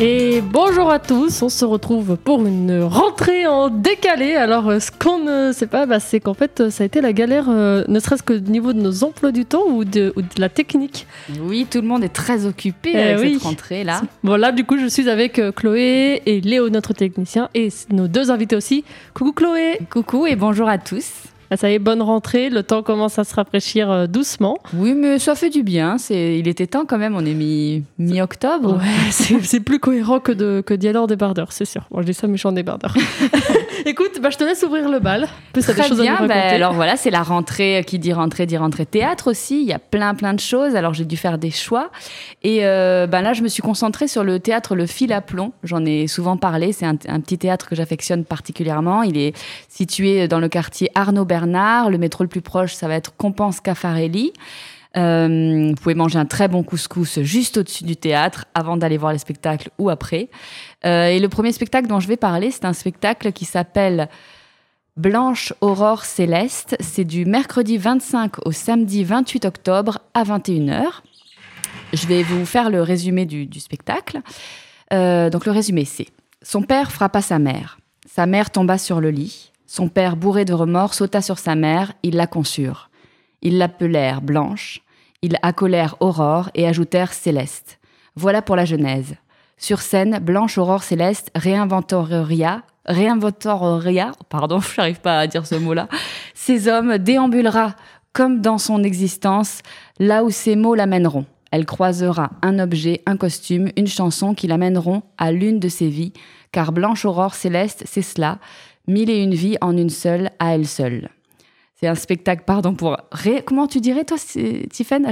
Et bonjour à tous, on se retrouve pour une rentrée en décalé. Alors ce qu'on ne sait pas, c'est qu'en fait ça a été la galère, ne serait-ce que au niveau de nos emplois du temps ou de la technique. Oui, tout le monde est très occupé avec cette rentrée-là. Bon là du coup je suis avec Chloé et Léo, notre technicien, et nos deux invités aussi. Coucou Chloé. Coucou et bonjour à tous. Ça y est, bonne rentrée, le temps commence à se rafraîchir doucement. Oui, mais ça fait du bien, il était temps quand même, on est mi-octobre. Ouais, c'est plus cohérent que d'y aller en débardeur, c'est sûr. Bon, je dis ça, méchant débardeur. Écoute, je te laisse ouvrir le bal. Très des choses bien, à nous raconter. Alors voilà, c'est la rentrée, qui dit rentrée théâtre aussi, il y a plein de choses, alors j'ai dû faire des choix. Et là, je me suis concentrée sur le théâtre Le Fil à Plomb, j'en ai souvent parlé, c'est un petit théâtre que j'affectionne particulièrement, il est situé dans le quartier Arnaud-Bernard, le métro le plus proche, ça va être Compense-Caffarelli. Vous pouvez manger un très bon couscous juste au-dessus du théâtre avant d'aller voir les spectacles ou après. Et le premier spectacle dont je vais parler, c'est un spectacle qui s'appelle Blanche Aurore Céleste. C'est du mercredi 25 au samedi 28 octobre à 21h. Je vais vous faire le résumé du spectacle. Donc le résumé, c'est: son père frappa sa mère. Sa mère tomba sur le lit. Son père, bourré de remords, sauta sur sa mère. Ils la conçurent. Ils l'appelèrent Blanche. Ils accolèrent Aurore et ajoutèrent Céleste. Voilà pour la genèse. Sur scène, Blanche Aurore Céleste réinventoria, j'arrive pas à dire ce mot-là, ces hommes déambulera comme dans son existence, là où ces mots l'amèneront. Elle croisera un objet, un costume, une chanson qui l'amèneront à l'une de ses vies, car Blanche Aurore Céleste, c'est cela, 1001 vies en une seule, à elle seule. C'est un spectacle, pour... Comment tu dirais, toi, Tiffaine?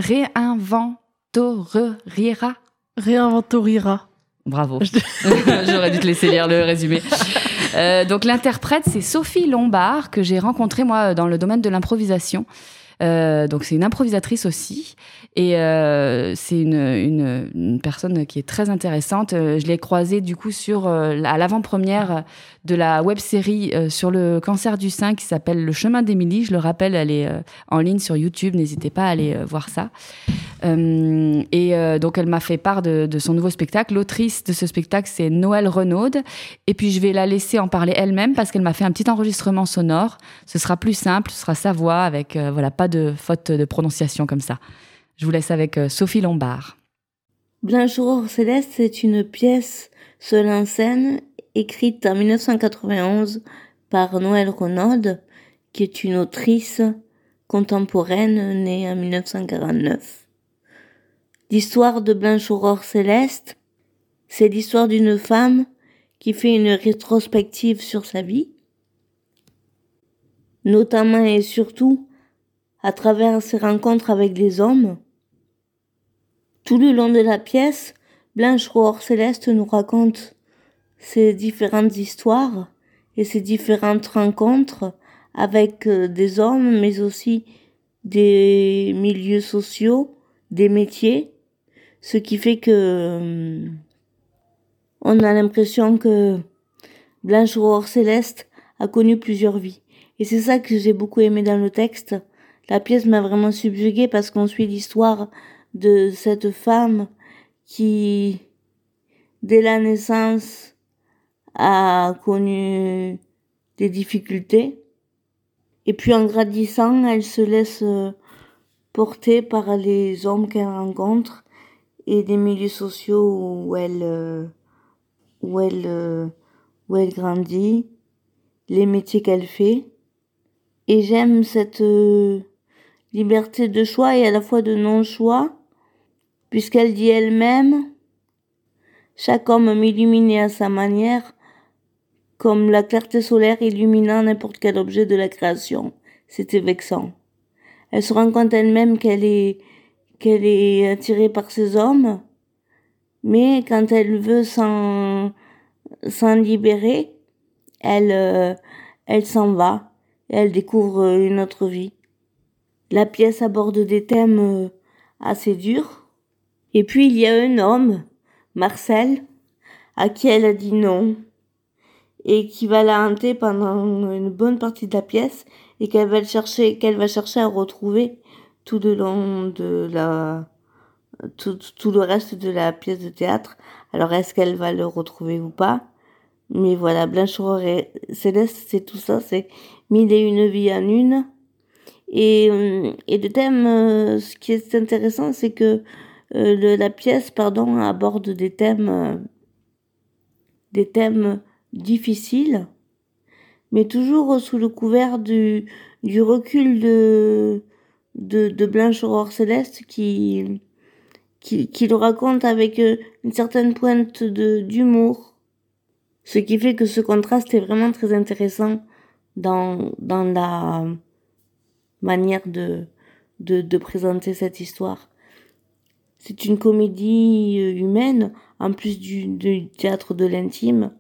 Réinventoriera. Bravo. J'aurais dû te laisser lire le résumé. Donc, l'interprète, c'est Sophie Lombard, que j'ai rencontrée, moi, dans le domaine de l'improvisation. Donc, c'est une improvisatrice aussi. Et c'est une personne qui est très intéressante. Je l'ai croisée, du coup, à l'avant-première de la web-série sur le cancer du sein qui s'appelle Le Chemin d'Émilie. Je le rappelle, elle est en ligne sur YouTube. N'hésitez pas à aller voir ça. Donc, elle m'a fait part de son nouveau spectacle. L'autrice de ce spectacle, c'est Noëlle Renaud. Et puis, je vais la laisser en parler elle-même parce qu'elle m'a fait un petit enregistrement sonore. Ce sera plus simple, ce sera sa voix avec pas de faute de prononciation comme ça. Je vous laisse avec Sophie Lombard. Blanche Aurore Céleste, c'est une pièce seule en scène écrite en 1991 par Noëlle Renaud, qui est une autrice contemporaine née en 1949. L'histoire de Blanche Aurore Céleste, c'est l'histoire d'une femme qui fait une rétrospective sur sa vie, notamment et surtout à travers ses rencontres avec les hommes. Tout le long de la pièce, Blanche Aurore Céleste nous raconte ses différentes histoires et ses différentes rencontres avec des hommes, mais aussi des milieux sociaux, des métiers, ce qui fait que on a l'impression que Blanche Aurore Céleste a connu plusieurs vies. Et c'est ça que j'ai beaucoup aimé dans le texte. La pièce m'a vraiment subjuguée parce qu'on suit l'histoire de cette femme qui, dès la naissance, a connu des difficultés. Et puis en grandissant, elle se laisse porter par les hommes qu'elle rencontre et des milieux sociaux où elle grandit, les métiers qu'elle fait. Et j'aime cette liberté de choix et à la fois de non-choix, puisqu'elle dit elle-même: chaque homme m'illuminait à sa manière, comme la clarté solaire illuminant n'importe quel objet de la création. C'était vexant. Elle se rend compte elle-même qu'elle est attirée par ces hommes, mais quand elle veut s'en libérer, elle s'en va et elle découvre une autre vie. La pièce aborde des thèmes assez durs. Et puis il y a un homme, Marcel, à qui elle a dit non et qui va la hanter pendant une bonne partie de la pièce et qu'elle va chercher à retrouver tout le long de tout le reste de la pièce de théâtre. Alors, est-ce qu'elle va le retrouver ou pas? Mais voilà, Blanche, Aurore et Céleste, c'est tout ça, c'est 1001 vies en une. Et le thème, ce qui est intéressant, c'est que la pièce, aborde des thèmes difficiles, mais toujours sous le couvert du recul de Blanche, Aurore, Céleste qui le raconte avec une certaine pointe d'humour. Ce qui fait que ce contraste est vraiment très intéressant dans la manière de présenter cette histoire. C'est une comédie humaine, en plus du théâtre de l'intime.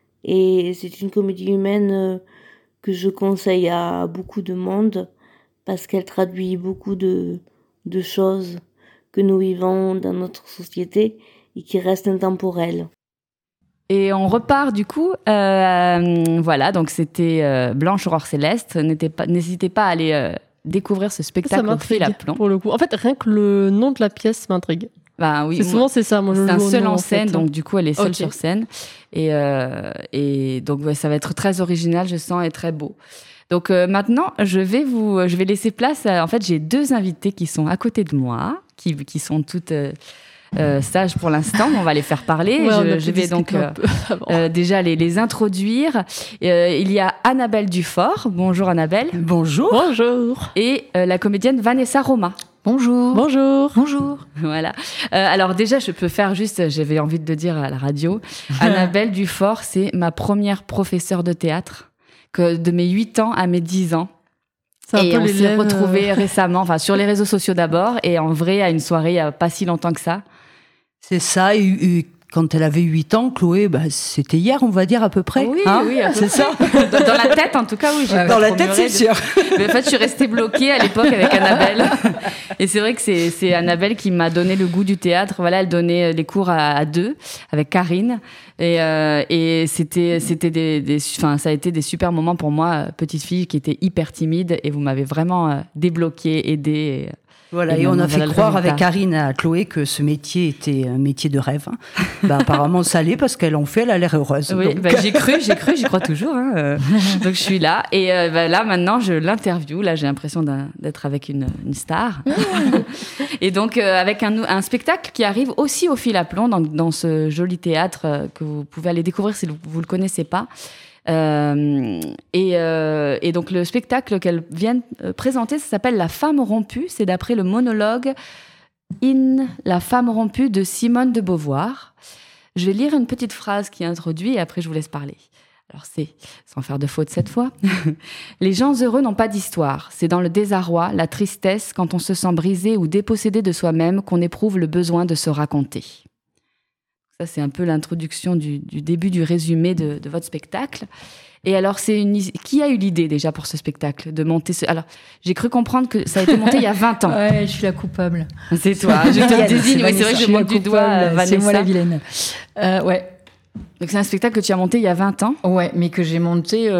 Et c'est une comédie humaine que je conseille à beaucoup de monde parce qu'elle traduit beaucoup de choses que nous vivons dans notre société et qui restent intemporelles. Et on repart du coup, voilà, donc c'était Blanche, Aurore, Céleste. N'hésitez pas à aller découvrir ce spectacle au fil à plomb. Pour le coup. En fait, rien que le nom de la pièce m'intrigue. Ben oui, c'est ça. Moi, c'est un seul en scène, donc du coup, elle est seule sur scène. Et donc, ça va être très original, je sens, et très beau. Donc maintenant, je vais laisser place en fait, j'ai 2 invités qui sont à côté de moi, qui sont toutes... sages pour l'instant, on va les faire parler. Ouais, je vais donc déjà les introduire. Il y a Annabelle Dufort. Bonjour Annabelle. Bonjour. Bonjour. Et la comédienne Vanessa Roma. Bonjour. Bonjour. Bonjour. Voilà. Alors déjà, je peux faire juste, j'avais envie de le dire à la radio, Annabelle Dufort, c'est ma première professeure de théâtre, que de mes 8 ans à mes 10 ans. Et on s'est retrouvés récemment, enfin sur les réseaux sociaux d'abord, et en vrai à une soirée il n'y a pas si longtemps que ça. C'est ça, et quand elle avait 8 ans, Chloé, c'était hier, on va dire, à peu près. Oui, hein, oui, c'est ça. Dans la tête, en tout cas, oui. Dans la tête, c'est sûr. Mais en fait, je suis restée bloquée à l'époque avec Annabelle. Et c'est vrai que c'est Annabelle qui m'a donné le goût du théâtre. Voilà, elle donnait les cours à 2 avec Karine. Et c'était ça a été des super moments pour moi, petite fille qui était hyper timide. Et vous m'avez vraiment débloquée, aidée. Voilà, et on a fait croire avec Karine à Chloé que ce métier était un métier de rêve. Apparemment, ça l'est parce qu'elle en fait, elle a l'air heureuse. Oui, donc. J'y crois toujours. Hein. Donc je suis là. Et là, maintenant, je l'interview. Là, j'ai l'impression d'être avec une star. Et donc, avec un spectacle qui arrive aussi au fil à plomb dans ce joli théâtre que vous pouvez aller découvrir si vous ne le connaissez pas. Et donc le spectacle qu'elle vient présenter, ça s'appelle La femme rompue. C'est d'après le monologue La femme rompue de Simone de Beauvoir. Je vais lire une petite phrase qui introduit et après je vous laisse parler. Alors c'est, sans faire de faute cette fois, les gens heureux n'ont pas d'histoire. C'est dans le désarroi, la tristesse, quand on se sent brisé ou dépossédé de soi-même qu'on éprouve le besoin de se raconter. Ça, c'est un peu l'introduction du début du résumé de votre spectacle. Et alors, qui a eu l'idée déjà pour ce spectacle de monter Alors, j'ai cru comprendre que ça a été monté il y a 20 ans. Ouais, je suis la coupable. C'est toi. Je te désigne. Oui, c'est vrai que je monte du doigt Vanessa. C'est moi la vilaine. Ouais. Donc, c'est un spectacle que tu as monté il y a 20 ans. Ouais, mais que j'ai monté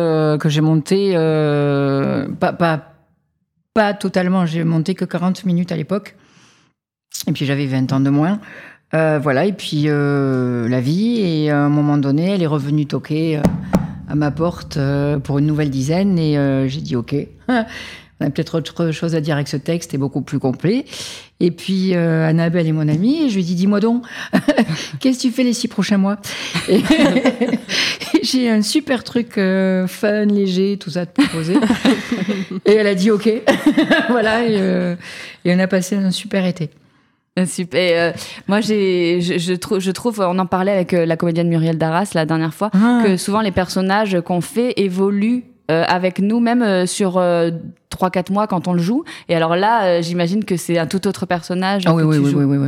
pas totalement. J'ai monté que 40 minutes à l'époque. Et puis, j'avais 20 ans de moins. Voilà, et puis la vie, et à un moment donné, elle est revenue toquer à ma porte pour une nouvelle dizaine, et j'ai dit ok, on a peut-être autre chose à dire avec ce texte, est beaucoup plus complet. Et puis Annabelle est mon amie, et je lui ai dit dis-moi donc, qu'est-ce que tu fais les 6 prochains mois? Et j'ai un super truc fun, léger, tout ça à te proposer. Et elle a dit ok, voilà, et on a passé un super été. Super. Moi, je trouve, on en parlait avec la comédienne Muriel Darras la dernière fois, que souvent les personnages qu'on fait évoluent avec nous, même sur 3-4 mois quand on le joue. Et alors là, j'imagine que c'est un tout autre personnage. Ah oui.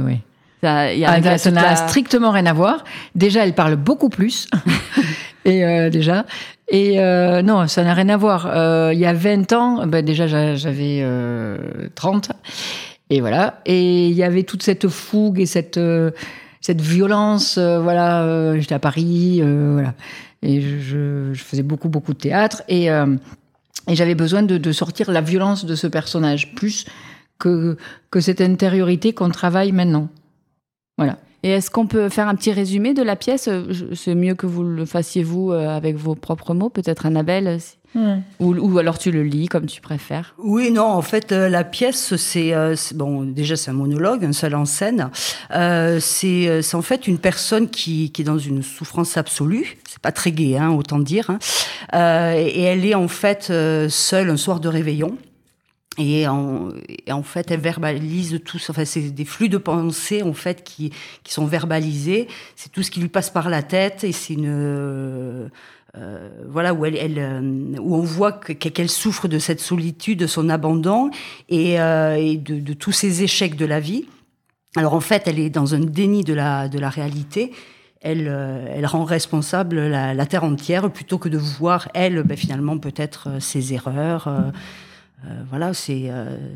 Ça n'a strictement rien à voir. Déjà, elle parle beaucoup plus. Et non, ça n'a rien à voir. Il y a 20 ans, déjà j'avais 30. Et voilà. Et il y avait toute cette fougue et cette violence. J'étais à Paris. Voilà. Et je faisais beaucoup de théâtre. Et j'avais besoin de sortir la violence de ce personnage, plus que cette intériorité qu'on travaille maintenant. Voilà. Et est-ce qu'on peut faire un petit résumé de la pièce ? C'est mieux que vous le fassiez vous avec vos propres mots, peut-être Annabelle, ou alors tu le lis comme tu préfères. Oui, non, en fait, la pièce, c'est déjà c'est un monologue, un seul en scène. C'est en fait une personne qui est dans une souffrance absolue. C'est pas très gai, autant dire. Et elle est en fait seule un soir de réveillon. Et en fait, elle verbalise tout. Enfin, c'est des flux de pensées en fait qui sont verbalisés. C'est tout ce qui lui passe par la tête, et c'est une où on voit qu'elle souffre de cette solitude, de son abandon et de tous ces échecs de la vie. Alors en fait, elle est dans un déni de la réalité. Elle rend responsable la terre entière plutôt que de voir elle, finalement peut-être ses erreurs. Voilà, c'est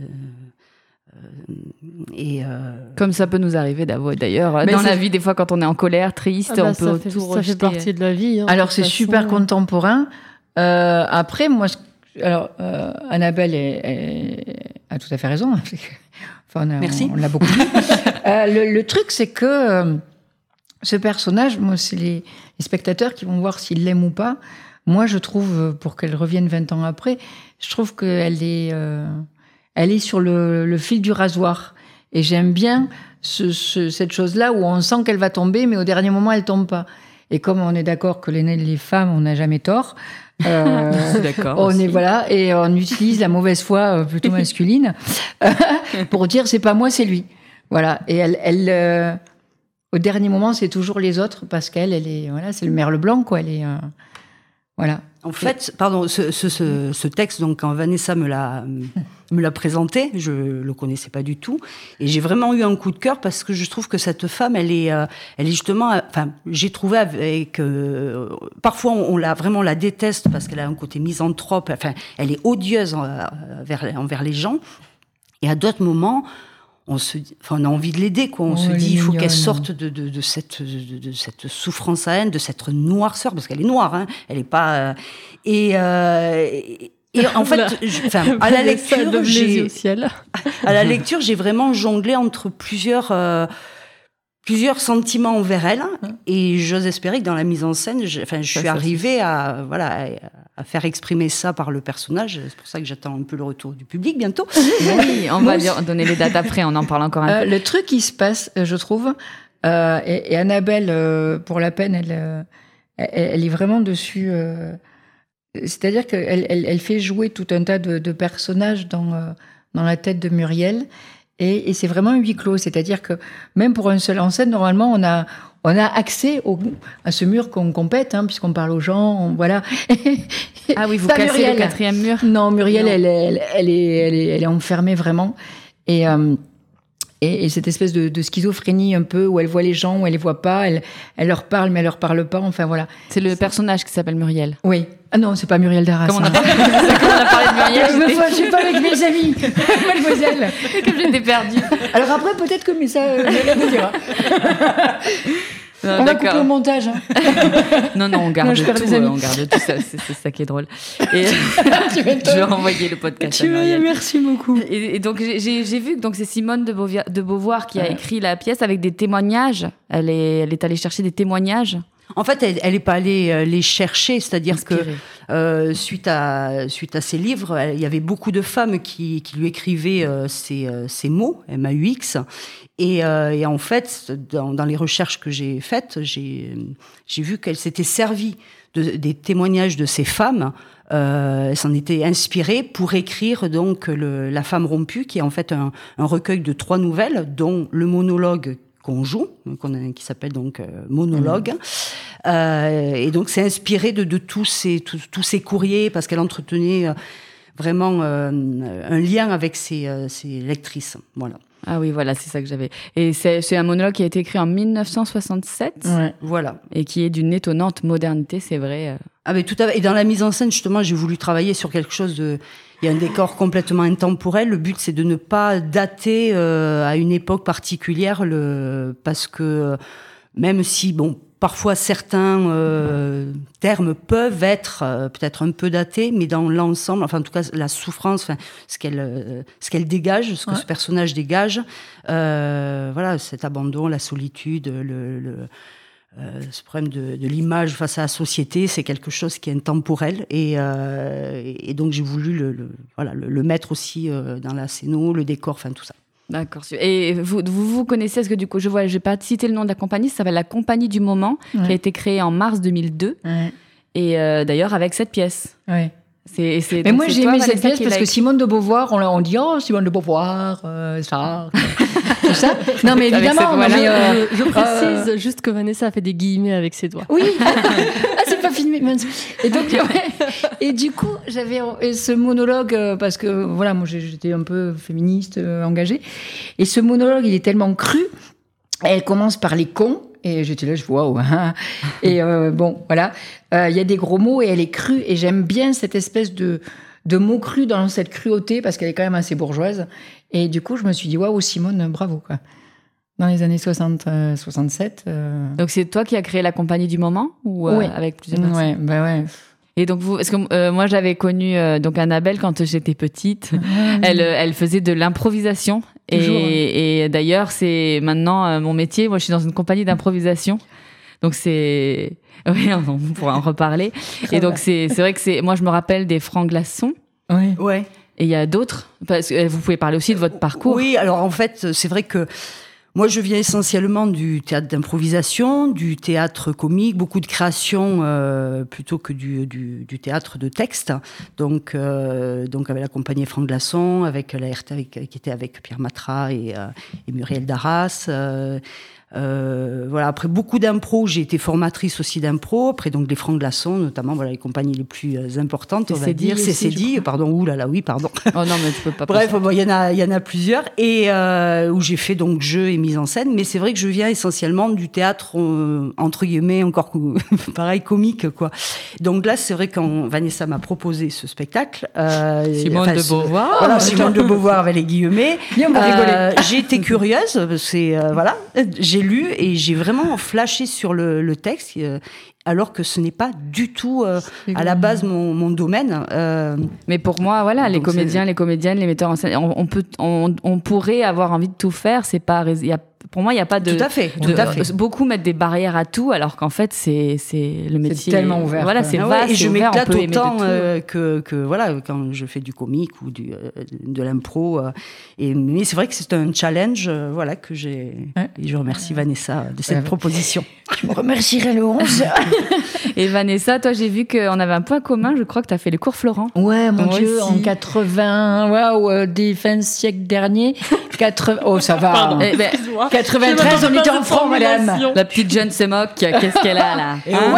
comme ça peut nous arriver d'ailleurs dans la vie, des fois quand on est en colère, triste, on peut tout rejeter. Ça fait partie de la vie. Alors c'est super contemporain. Après, moi, Annabelle a tout à fait raison. Enfin, merci. On l'a beaucoup dit. Le truc, c'est que ce personnage, moi, c'est les spectateurs qui vont voir s'ils l'aiment ou pas. Moi, je trouve, pour qu'elle revienne 20 ans après, je trouve qu'elle est sur le fil du rasoir. Et j'aime bien cette chose-là où on sent qu'elle va tomber, mais au dernier moment, elle tombe pas. Et comme on est d'accord que les femmes, on n'a jamais tort, d'accord, et on utilise la mauvaise foi plutôt masculine pour dire c'est pas moi, c'est lui. Voilà. Et elle au dernier moment, c'est toujours les autres parce qu'elle est, c'est le merle blanc, quoi. Elle est, voilà. En fait, pardon, ce texte, donc quand Vanessa me l'a présenté, je le connaissais pas du tout, et j'ai vraiment eu un coup de cœur parce que je trouve que cette femme, elle est justement, enfin, j'ai trouvé avec, parfois on la déteste parce qu'elle a un côté misanthrope, enfin, elle est odieuse envers les gens, et à d'autres moments, on a envie de l'aider, quoi. On se dit, il faut qu'elle sorte de cette souffrance à haine, de cette noirceur, parce qu'elle est noire, elle est pas. Et en fait, à la lecture, j'ai vraiment jonglé entre plusieurs sentiments envers elle, et j'ose espérer que dans la mise en scène, je suis arrivée à faire exprimer ça par le personnage. C'est pour ça que j'attends un peu le retour du public bientôt. Oui, on va donner les dates après, on en parle encore un peu. Le truc qui se passe, je trouve, et Annabelle, pour la peine, elle est vraiment dessus. C'est-à-dire qu'elle fait jouer tout un tas de personnages dans la tête de Muriel. Et c'est vraiment un huis clos, c'est-à-dire que même pour un seul en scène, normalement, on a accès à ce mur qu'on pète, puisqu'on parle aux gens, voilà. Ah oui, vous cassez Muriel, le 4e mur. Non, Muriel, non. Elle est enfermée vraiment, et cette espèce de schizophrénie un peu où elle voit les gens, où elle les voit pas, elle leur parle mais elle leur parle pas, enfin voilà. C'est le personnage qui s'appelle Muriel. Oui. Ah non, c'est pas Muriel Darras. Comme on a parlé de Muriel. Je suis pas avec mes amis, mademoiselle. Comme j'étais perdue. Alors après, peut-être que Muriel nous dira. On va couper au montage. Non, on garde tout ça. C'est ça qui est drôle. Et je vais renvoyer le podcast à Muriel. Merci beaucoup. Et donc, j'ai vu que donc, c'est Simone de Beauvoir qui a écrit la pièce avec des témoignages. Elle est allée chercher des témoignages. En fait, elle n'est pas allée les chercher, c'est-à-dire que suite à ces livres, il y avait beaucoup de femmes qui lui écrivaient ces mots, MAUX, et en fait, dans les recherches que j'ai faites, j'ai vu qu'elle s'était servie des témoignages de ces femmes. Elle s'en était inspirée pour écrire donc La femme rompue, qui est en fait un recueil de 3 nouvelles, dont le monologue qu'on joue, qui s'appelle donc Monologue. Et donc, c'est inspiré de tous ces courriers, parce qu'elle entretenait vraiment un lien avec ses lectrices. Voilà. Ah oui, voilà, c'est ça que j'avais. Et c'est un monologue qui a été écrit en 1967. Ouais. Voilà. Et qui est d'une étonnante modernité, c'est vrai. Ah, mais tout à fait. Et dans la mise en scène, justement, j'ai voulu travailler sur quelque chose il y a un décor complètement intemporel. Le but, c'est de ne pas dater à une époque particulière, parce que même si, parfois certains termes peuvent être peut-être un peu datés, mais dans l'ensemble, enfin en tout cas la souffrance, enfin ce qu'elle dégage, ce que ce personnage dégage, voilà, cet abandon, la solitude, ce problème de l'image face à la société, c'est quelque chose qui est intemporel et donc j'ai voulu le mettre aussi dans la scéno, le décor, enfin tout ça. D'accord. Et vous connaissez, est-ce que du coup, je vais pas citer le nom de la compagnie, ça s'appelle La Compagnie du Moment, qui a été créée en mars 2002. Ouais. Et d'ailleurs, avec cette pièce. Ouais. Mais moi, j'ai aimé cette pièce parce que Simone de Beauvoir, on dit « Oh, Simone de Beauvoir, ça... » Tout ça. Non, mais évidemment. Je précise juste que Vanessa a fait des guillemets avec ses doigts. Oui. C'est pas filmé. Et donc, et du coup, j'avais ce monologue, parce que, voilà, moi, j'étais un peu féministe, engagée. Et ce monologue, il est tellement cru. Elle commence par les cons. Et j'étais là, je vois, waouh. Et bon, voilà. Il y a des gros mots et elle est crue. Et j'aime bien cette espèce de mots crus dans cette cruauté parce qu'elle est quand même assez bourgeoise. Et du coup, je me suis dit, waouh, Simone, bravo, quoi. Dans les années 60, 67. Donc, c'est toi qui as créé la Compagnie du Moment ou avec plusieurs personnes? Ouais, bah ouais. Et donc est-ce que moi j'avais connu donc Annabelle quand j'étais petite. Elle faisait de l'improvisation et d'ailleurs c'est maintenant mon métier. Moi je suis dans une compagnie d'improvisation. Donc oui, on pourra en reparler. Et donc c'est vrai que moi je me rappelle des Francs Glaçons. Oui. Ouais. Et il y a d'autres parce que vous pouvez parler aussi de votre parcours. Oui, alors en fait, c'est vrai que moi, je viens essentiellement du théâtre d'improvisation, du théâtre comique, beaucoup de création plutôt que du théâtre de texte. Donc avec la compagnie Francs Glaçons, avec la RT qui était avec Pierre Matra et Muriel Darras. Voilà, après beaucoup d'impro, j'ai été formatrice aussi d'impro. Après donc les Francs Glaçons, notamment voilà les compagnies les plus importantes, on va dire. C'est Cédille, pardon. Ouh là là, oui, pardon. Oh non, mais tu peux pas. Bref, bon, il y en a plusieurs et où j'ai fait donc jeu et mise en scène. Mais c'est vrai que je viens essentiellement du théâtre entre guillemets encore pareil comique quoi. Donc là, c'est vrai quand Vanessa m'a proposé ce spectacle, Simone de Beauvoir. Voilà, Simone de Beauvoir avec les guillemets. J'ai été curieuse, c'est voilà. J'ai lu et j'ai vraiment flashé sur le texte, alors que ce n'est pas du tout à la base mon domaine. Mais pour moi, voilà, les comédiens, les comédiennes, les metteurs en scène, on pourrait avoir envie de tout faire. C'est pas, pour moi, il n'y a pas de. Tout à fait. Beaucoup mettent des barrières à tout, alors qu'en fait, c'est le métier. C'est tellement ouvert. Voilà, c'est vaste. Et je m'éclate autant que voilà, quand je fais du comique ou de l'impro. Mais c'est vrai que c'est un challenge, voilà, que j'ai. Ouais. Et je remercie Vanessa de cette proposition. Je me remercierai le 11. Et Vanessa, toi, j'ai vu qu'on avait un point commun. Je crois que tu as fait les cours Florent. Ouais, mon Dieu, en 80, waouh, des fins de siècle dernier. Oh, ça va. Pardon, 93, on était en francs, madame. La petite jeune se moque. Qu'est-ce qu'elle a, là?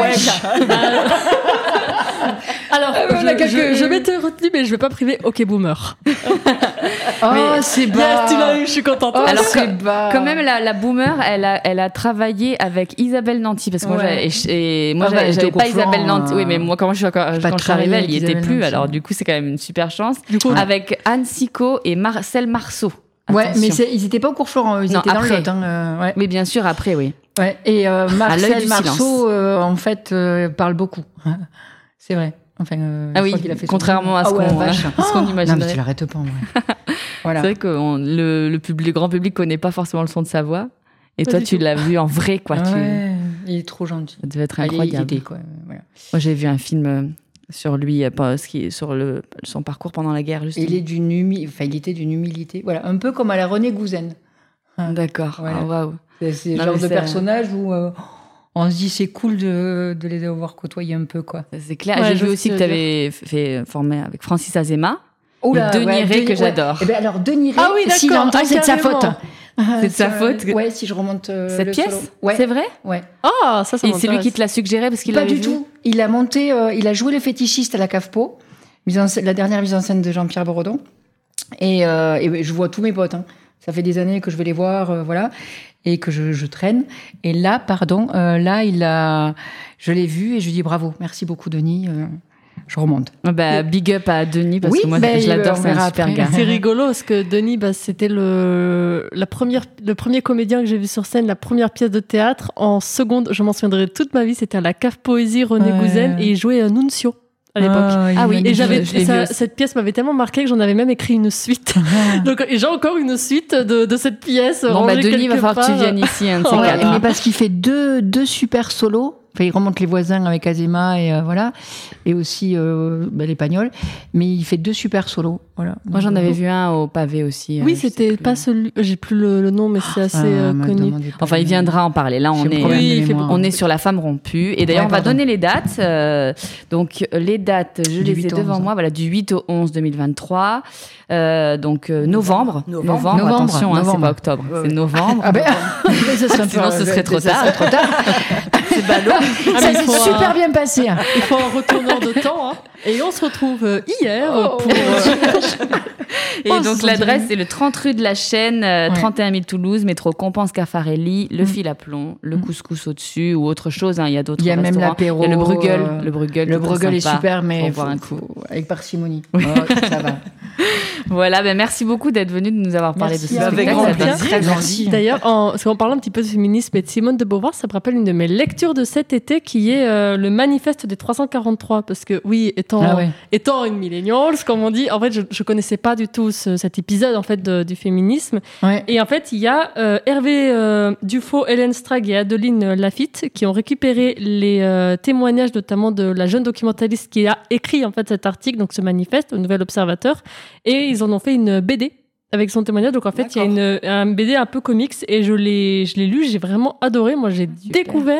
Alors, je m'étais retenue, mais je vais pas priver OK Boomer. C'est bas. Tu l'as eu, je suis contente. Alors, quand même, la Boomer, elle a travaillé avec Isabelle Nanty, parce que moi, j'avais pas Isabelle Nanty. Oui, mais moi, quand je suis arrivée, elle y était plus. Alors, du coup, c'est quand même une super chance. Avec Anne Sicot et Marcel Marceau. Ouais, mais ils n'étaient pas au cours Florent, ils étaient après. Dans le Lot. Ouais. Mais bien sûr, après, oui. Ouais. Et Marcel Marceau, en fait, parle beaucoup. C'est vrai. Enfin, oui, qu'il a fait contrairement à ce qu'on imaginerait. Non, mais tu l'arrêtes pas, Voilà. C'est vrai que le grand public connaît pas forcément le son de sa voix. Et toi, tu l'as vu en vrai, quoi. Ouais, il est trop gentil. Ça devait être incroyable. Quoi. Voilà. Moi, j'ai vu un film sur lui, sur son parcours pendant la guerre, justement. Il était d'une humilité. Voilà, un peu comme à la René Gouzen. D'accord. Voilà. Oh, waouh. C'est le genre de personnage où on se dit c'est cool de les avoir côtoyés un peu, quoi. C'est clair. J'ai vu aussi que tu avais fait former avec Francis Azema. Denis Ray, que j'adore. Et alors, Denis Ray, s'il entend, c'est de sa faute. C'est de sa faute. Ouais, si je remonte cette pièce. C'est vrai. Ouais. Ah, ça Et c'est lui qui te l'a suggéré parce qu'il l'avait vu. Pas du tout. Il a monté, il a joué le fétichiste à la Cave-Po, la dernière mise en scène de Jean-Pierre Bourdon. Et je vois tous mes potes. Ça fait des années que je vais les voir, voilà, et que je traîne. Et là, je l'ai vu et je lui dis bravo, merci beaucoup Denis. je remonte. Big up à Denis, parce que moi, je l'adore, c'est un super gars. C'est rigolo, parce que Denis, c'était le premier comédien que j'ai vu sur scène, la première pièce de théâtre. En seconde, je m'en souviendrai toute ma vie, c'était à la Cave Poésie René Gouzen, et il jouait Nunzio à l'époque. Et cette pièce m'avait tellement marqué que j'en avais même écrit une suite. Donc, et j'ai encore une suite de cette pièce. Denis, il va falloir que tu viennes ici, un de ces quatre. Mais parce qu'il fait deux super solos. Enfin, il remonte les voisins avec Azéma et voilà, et aussi les Pagnols. Mais il fait 2 super solos. Voilà. Moi, j'en avais vu un au pavé aussi. Oui, c'était pas celui. J'ai plus le nom, mais c'est assez connu. Enfin, il viendra en parler. Là, on est sur La Femme rompue. Et d'ailleurs, on va donner les dates. Donc, les dates, je les ai devant moi. Voilà, du 8 au 11 2023. Donc, novembre. Attention, c'est pas octobre, c'est novembre. Sinon, ce serait trop tard. C'est ballot. Ça s'est super bien passé. Il faut un retourneur de temps. Et on se retrouve hier pour... Et donc l'adresse, c'est le 30 rue de la Chaîne, 31 000 Toulouse, métro Compense Caffarelli, le fil à plomb, le couscous au-dessus ou autre chose. Il y a d'autres restaurants. Il y a même l'apéro. Il y a le Bruegel. Le Bruegel est super, mais voir un coup. Avec parcimonie. Ça va. Voilà, merci beaucoup d'être venu de nous avoir parlé de ce spectacle. Avec grand plaisir. Très gentil. D'ailleurs, parce qu'on parle un petit peu de féminisme et de Simone de Beauvoir, ça me rappelle une de mes lectures de cet été qui est le manifeste des 343. Parce que oui, étant une millennials, comme on dit, en fait, je connaissais pas du tout cet épisode en fait du féminisme. Ouais. Et en fait, il y a Hervé Dufaux, Hélène Strag et Adeline Lafitte qui ont récupéré les témoignages notamment de la jeune documentaliste qui a écrit en fait cet article, donc ce manifeste au Nouvel Observateur, et ils en ont fait une BD avec son témoignage. Donc en fait, il y a un BD un peu comics et je l'ai lu, j'ai vraiment adoré. Moi, j'ai découvert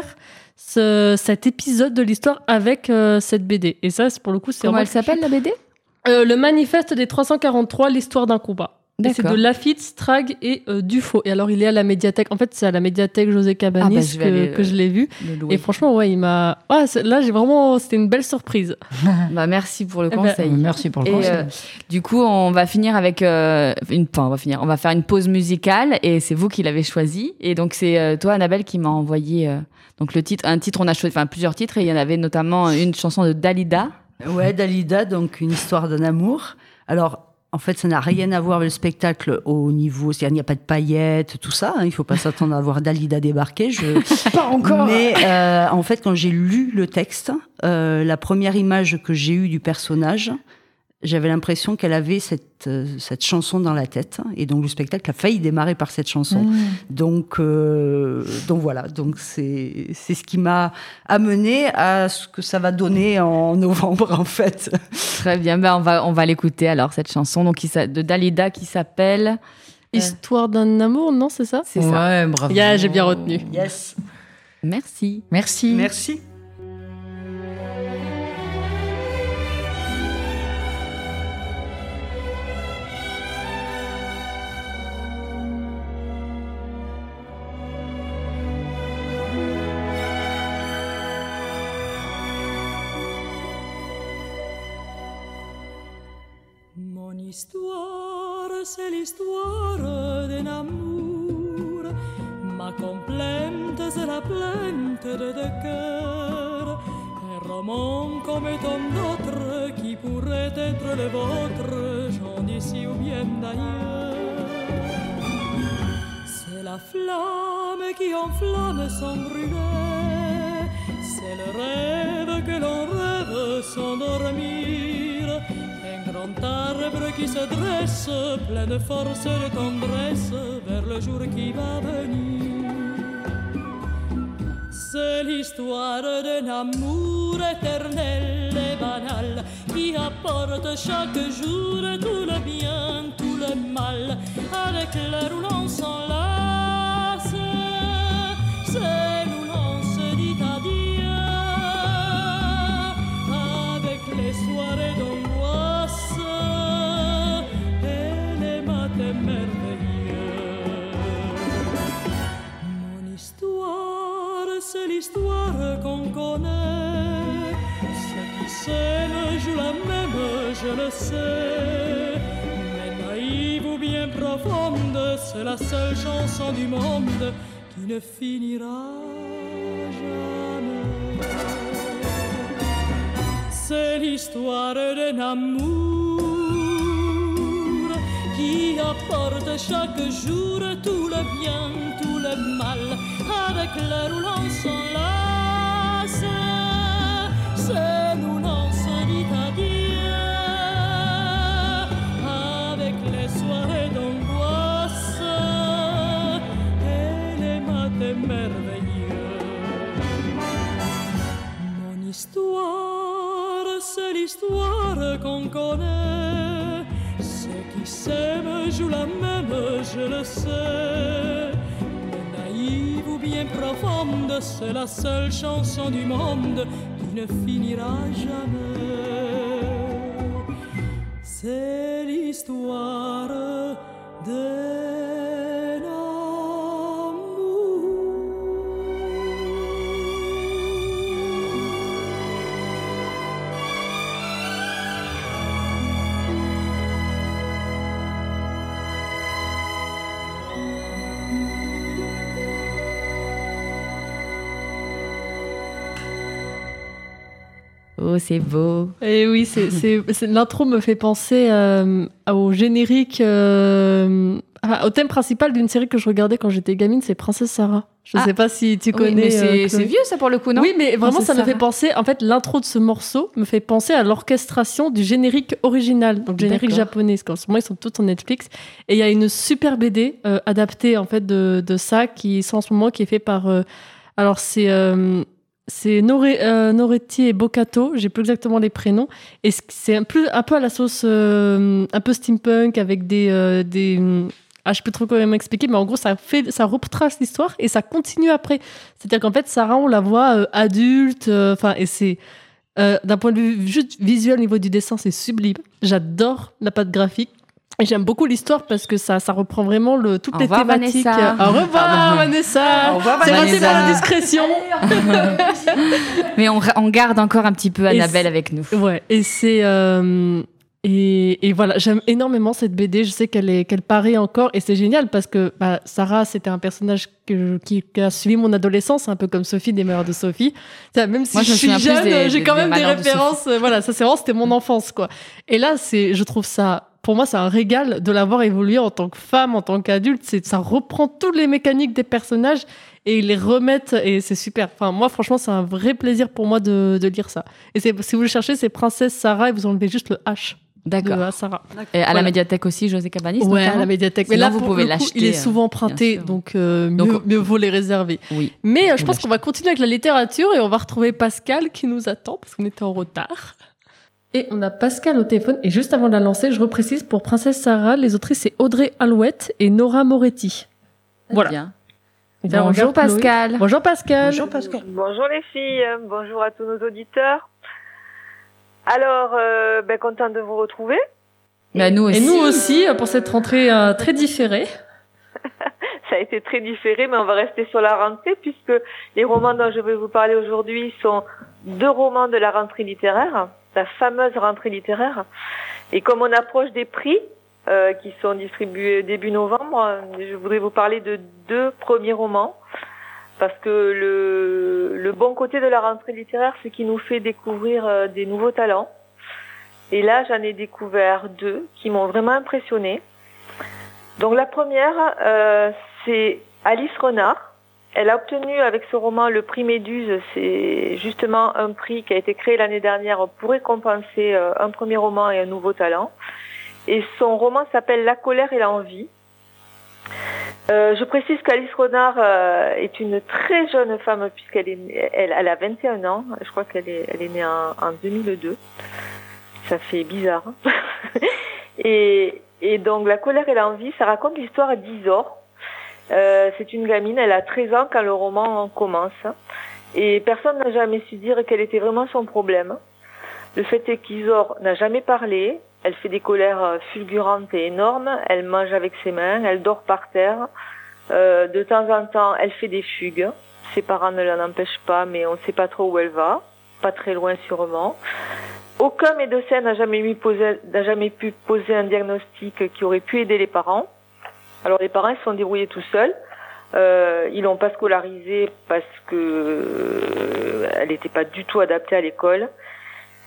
cet épisode de l'histoire avec cette BD. Et ça, pour le coup, c'est Comment elle s'appelle la BD ? Le manifeste des 343, l'histoire d'un combat. Et c'est de Lafitte, Strag et Dufaux. Et alors, il est à la médiathèque. En fait, c'est à la médiathèque José Cabanis que je l'ai vu. Et franchement, il m'a... là, c'était une belle surprise. Merci pour le conseil. Merci pour le conseil. Du coup, on va finir avec... on va faire une pause musicale et c'est vous qui l'avez choisi. Et donc, c'est toi, Annabelle, qui m'a envoyé donc un titre. On a choisi plusieurs titres et il y en avait notamment une chanson de Dalida. Ouais, Dalida, donc une histoire d'un amour. Alors, en fait, ça n'a rien à voir avec le spectacle au niveau... C'est-à-dire, il n'y a pas de paillettes, tout ça. Il ne faut pas s'attendre à voir Dalida débarquer. Pas encore. Mais en fait, quand j'ai lu le texte, la première image que j'ai eue du personnage, j'avais l'impression qu'elle avait cette chanson dans la tête. Et donc, le spectacle a failli démarrer par cette chanson. Donc voilà. Donc, c'est ce qui m'a amené à ce que ça va donner en novembre, en fait. Très bien. On va l'écouter, alors, cette chanson donc, de Dalida qui s'appelle... Histoire d'un amour, non, c'est ça ? C'est ça. Ouais, bravo. J'ai bien retenu. Yes. Merci. Merci. L'histoire, c'est l'histoire d'un amour. Ma complainte, c'est la plainte de deux cœurs. Un roman comme tant d'autres qui pourrait être le vôtre, j'en d'ici ou bien d'ailleurs. C'est la flamme qui enflamme sans brûler. C'est le rêve que l'on rêve sans dormir. Grand arbre qui se dresse, plein de force et de tendresse, vers le jour qui va venir. C'est l'histoire d'un amour éternel et banal, qui apporte chaque jour tout le bien, tout le mal, avec l'heure où l'on s'enlace. C'est où l'on se dit adieu, avec les soirées d'angoisse et les matins merveilleux. Mon histoire, c'est l'histoire qu'on connaît. Ceux qui s'aiment jouent la même, je le sais. Mais naïve ou bien profonde, c'est la seule chanson du monde qui ne finira jamais. C'est l'histoire d'un amour qui apporte chaque jour tout le bien, tout le mal, avec l'air où l'on s'enlace. C'est nous l'on se dit adieu, avec les soirées d'angoisse et les matins merveilleux. Mon histoire, c'est l'histoire qu'on connaît. Ceux qui s'aiment jouent la même, je le sais. Mais naïve ou bien profonde, c'est la seule chanson du monde qui ne finira jamais. C'est l'histoire d'un amour. Oh, c'est beau. Et oui, l'intro me fait penser au générique, au thème principal d'une série que je regardais quand j'étais gamine, c'est Princesse Sarah. Je sais pas si tu connais. Mais c'est vieux ça pour le coup, non? Oui, mais vraiment Princesse ça me Sarah. fait penser, en fait, l'intro de ce morceau me fait penser à l'orchestration du générique original, donc générique D'accord. japonais, parce qu'en ce moment ils sont tous sur Netflix. Et il y a une super BD adaptée en fait de ça qui sort en ce moment, qui est fait par, alors c'est Noretti et Bocato, j'ai plus exactement les prénoms, et c'est un peu à la sauce un peu steampunk avec des je sais plus trop comment m'expliquer, mais en gros ça retrace l'histoire et ça continue après. C'est-à-dire qu'en fait Sarah on la voit adulte, et c'est d'un point de vue juste visuel au niveau du dessin c'est sublime. J'adore la patte graphique. Et j'aime beaucoup l'histoire parce que ça reprend vraiment toutes les thématiques. Vanessa. Au revoir Vanessa. Au revoir, C'est raté Vanessa. par la discrétion. Mais on garde encore un petit peu Annabelle avec nous. Ouais, et c'est et voilà, j'aime énormément cette BD. Je sais qu'elle paraît encore et c'est génial parce que Sarah, c'était un personnage qui a suivi mon adolescence, un peu comme Sophie des Mœurs de Sophie. Même si Moi, je suis me souviens plus jeune, j'ai quand des même des malheurs de références. Voilà, ça c'est vraiment c'était mon enfance quoi. Et là, je trouve ça. Pour moi, c'est un régal de l'avoir évolué en tant que femme, en tant qu'adulte. Ça reprend toutes les mécaniques des personnages et ils les remettent et c'est super. Enfin, moi, franchement, c'est un vrai plaisir pour moi de lire ça. Et si vous le cherchez, c'est Princesse Sarah et vous enlevez juste le H. D'accord. De Sarah. Et à Voilà. la médiathèque aussi, José Cabanis. Ouais, notamment. à la médiathèque. Sinon, Mais là, vous pour pouvez le coup, l'acheter, il est souvent emprunté, bien sûr. donc Donc, mieux vaut les réserver. Oui. Mais je Vous pense qu'on va continuer avec la littérature et on va retrouver Pascal qui nous attend parce qu'on était en retard. Et on a Pascal au téléphone. Et juste avant de la lancer, je reprécise pour Princesse Sarah, les autrices c'est Audrey Alouette et Nora Moretti. Voilà. Bien. Et là, on Bonjour regarde Chloé. Pascal. Bonjour Pascal. Bonjour Pascal. Bonjour les filles, bonjour à tous nos auditeurs. Alors, content de vous retrouver. Bah, nous aussi. Et nous aussi pour cette rentrée très différée. Ça a été très différé, mais on va rester sur la rentrée puisque les romans dont je vais vous parler aujourd'hui sont 2 romans de la rentrée littéraire, la fameuse rentrée littéraire. Et comme on approche des prix qui sont distribués début novembre, je voudrais vous parler de 2 premiers romans parce que le bon côté de la rentrée littéraire, c'est qu'il nous fait découvrir des nouveaux talents. Et là, j'en ai découvert 2 qui m'ont vraiment impressionnée. Donc la première, c'est Alice Renard. Elle a obtenu avec ce roman le prix Méduse. C'est justement un prix qui a été créé l'année dernière pour récompenser un premier roman et un nouveau talent. Et son roman s'appelle La colère et l'envie. Je précise qu'Alice Renard est une très jeune femme puisqu'elle a 21 ans. Je crois qu'elle est née en 2002. Ça fait bizarre. Et donc, La colère et l'envie, ça raconte l'histoire d'Isor. C'est une gamine, elle a 13 ans quand le roman commence. Et personne n'a jamais su dire quel était vraiment son problème. Le fait est qu'Isor n'a jamais parlé. Elle fait des colères fulgurantes et énormes. Elle mange avec ses mains, elle dort par terre. De temps en temps, elle fait des fugues. Ses parents ne l'en empêchent pas, mais on ne sait pas trop où elle va. Pas très loin sûrement. Aucun médecin n'a jamais pu poser un diagnostic qui aurait pu aider les parents. Alors les parents ils se sont débrouillés tout seuls. Ils l'ont pas scolarisée parce que elle n'était pas du tout adaptée à l'école.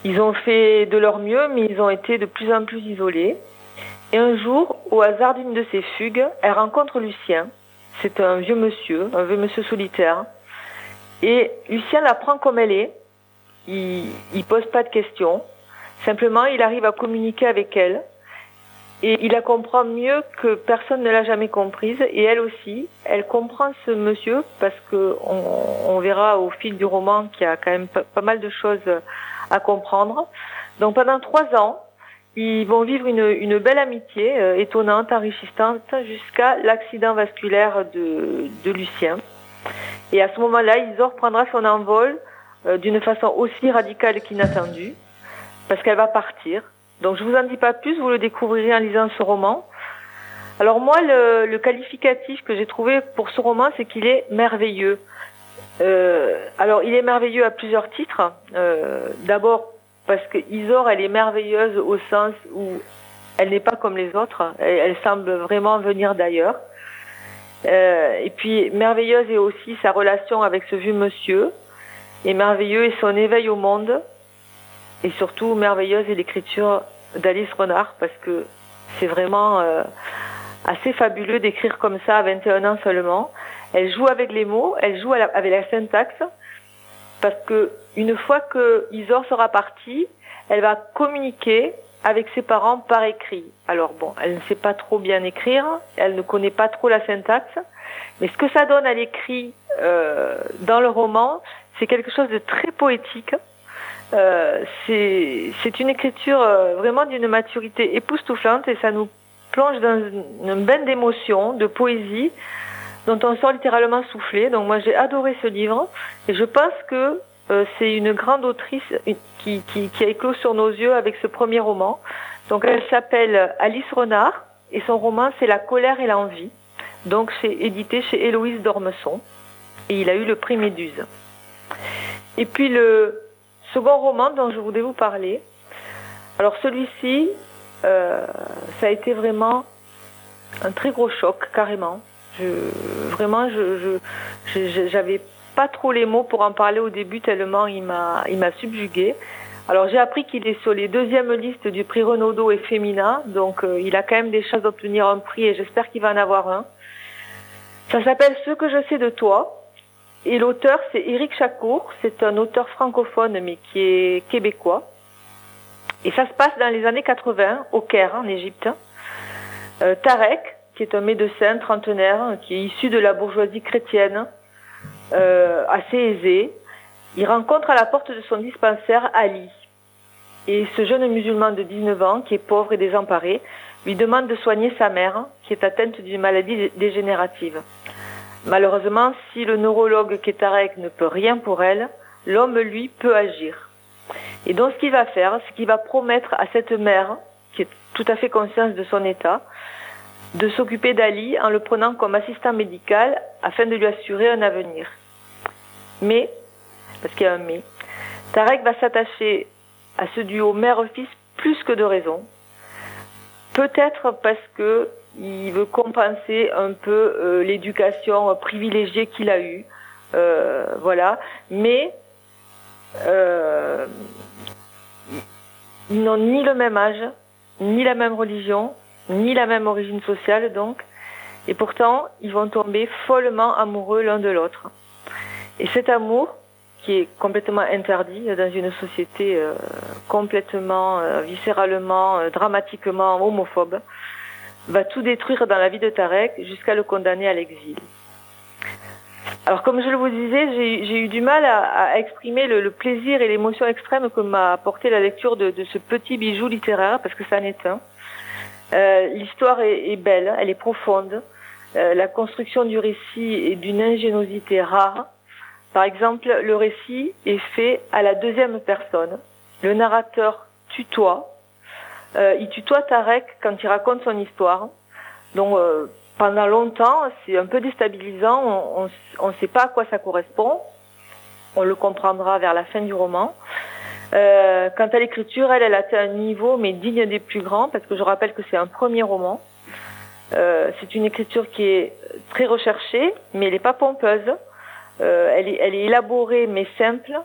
Ils ont fait de leur mieux, mais ils ont été de plus en plus isolés. Et un jour, au hasard d'une de ces fugues, elle rencontre Lucien. C'est un vieux monsieur solitaire. Et Lucien la prend comme elle est. Il pose pas de questions. Simplement, il arrive à communiquer avec elle. Et il la comprend mieux que personne ne l'a jamais comprise. Et elle aussi, elle comprend ce monsieur parce que on verra au fil du roman qu'il y a quand même pas mal de choses à comprendre. Donc pendant 3 ans, ils vont vivre une belle amitié, étonnante, enrichissante, jusqu'à l'accident vasculaire de Lucien. Et à ce moment-là, Isor prendra son envol d'une façon aussi radicale qu'inattendue, parce qu'elle va partir. Donc je vous en dis pas plus, vous le découvrirez en lisant ce roman. Alors moi, le qualificatif que j'ai trouvé pour ce roman, c'est qu'il est merveilleux. Alors il est merveilleux à plusieurs titres. D'abord parce que Isor, elle est merveilleuse au sens où elle n'est pas comme les autres. Elle semble vraiment venir d'ailleurs. Et puis merveilleuse est aussi sa relation avec ce vieux monsieur. Et merveilleux est son éveil au monde. Et surtout merveilleuse est l'écriture d'Alice Renard, parce que c'est vraiment assez fabuleux d'écrire comme ça à 21 ans seulement. Elle joue avec les mots, elle joue avec la syntaxe, parce que une fois que Isor sera partie, elle va communiquer avec ses parents par écrit. Alors bon, elle ne sait pas trop bien écrire, elle ne connaît pas trop la syntaxe, mais ce que ça donne à l'écrit dans le roman, c'est quelque chose de très poétique. C'est une écriture vraiment d'une maturité époustouflante, et ça nous plonge dans une bain d'émotions, de poésie, dont on sort littéralement soufflé. Donc moi j'ai adoré ce livre, et je pense que c'est une grande autrice qui a éclos sur nos yeux avec ce premier roman. Donc elle s'appelle Alice Renard, et son roman c'est La colère et l'envie. Donc c'est édité chez Héloïse d'Ormesson, et il a eu le prix Méduse. Et puis le second roman dont je voulais vous parler, alors celui-ci, ça a été vraiment un très gros choc, carrément. J'avais pas trop les mots pour en parler au début, tellement il m'a subjuguée. Alors j'ai appris qu'il est sur les 2e listes du prix Renaudot et Femina, donc il a quand même des chances d'obtenir un prix, et j'espère qu'il va en avoir un. Ça s'appelle Ce que je sais de toi, et l'auteur c'est Éric Chacour. C'est un auteur francophone mais qui est québécois, et ça se passe dans les années 80 au Caire en Égypte. Tarek, qui est un médecin trentenaire, qui est issu de la bourgeoisie chrétienne, assez aisée, il rencontre à la porte de son dispensaire Ali. Et ce jeune musulman de 19 ans, qui est pauvre et désemparé, lui demande de soigner sa mère, qui est atteinte d'une maladie dégénérative. Malheureusement, si le neurologue qui est Tarek ne peut rien pour elle, l'homme, lui, peut agir. Et donc ce qu'il va faire, c'est qu'il va promettre à cette mère, qui est tout à fait consciente de son état, de s'occuper d'Ali en le prenant comme assistant médical afin de lui assurer un avenir. Mais, parce qu'il y a un mais, Tarek va s'attacher à ce duo mère-fils plus que de raison. Peut-être parce que il veut compenser un peu l'éducation privilégiée qu'il a eue. Voilà. Mais ils n'ont ni le même âge, ni la même religion, ni la même origine sociale, donc. Et pourtant, ils vont tomber follement amoureux l'un de l'autre. Et cet amour, qui est complètement interdit dans une société complètement, viscéralement, dramatiquement homophobe, va tout détruire dans la vie de Tarek jusqu'à le condamner à l'exil. Alors comme je le vous disais, j'ai eu du mal à exprimer le plaisir et l'émotion extrême que m'a apporté la lecture de ce petit bijou littéraire, parce que ça en est un. L'histoire est belle, elle est profonde. La construction du récit est d'une ingéniosité rare. Par exemple, le récit est fait à la 2e personne. Le narrateur tutoie. Il tutoie Tarek quand il raconte son histoire. Donc, pendant longtemps, c'est un peu déstabilisant. On ne sait pas à quoi ça correspond. On le comprendra vers la fin du roman. Quant à l'écriture, elle atteint un niveau mais digne des plus grands, parce que je rappelle que c'est un premier roman. C'est une écriture qui est très recherchée, mais elle n'est pas pompeuse. Elle est élaborée mais simple.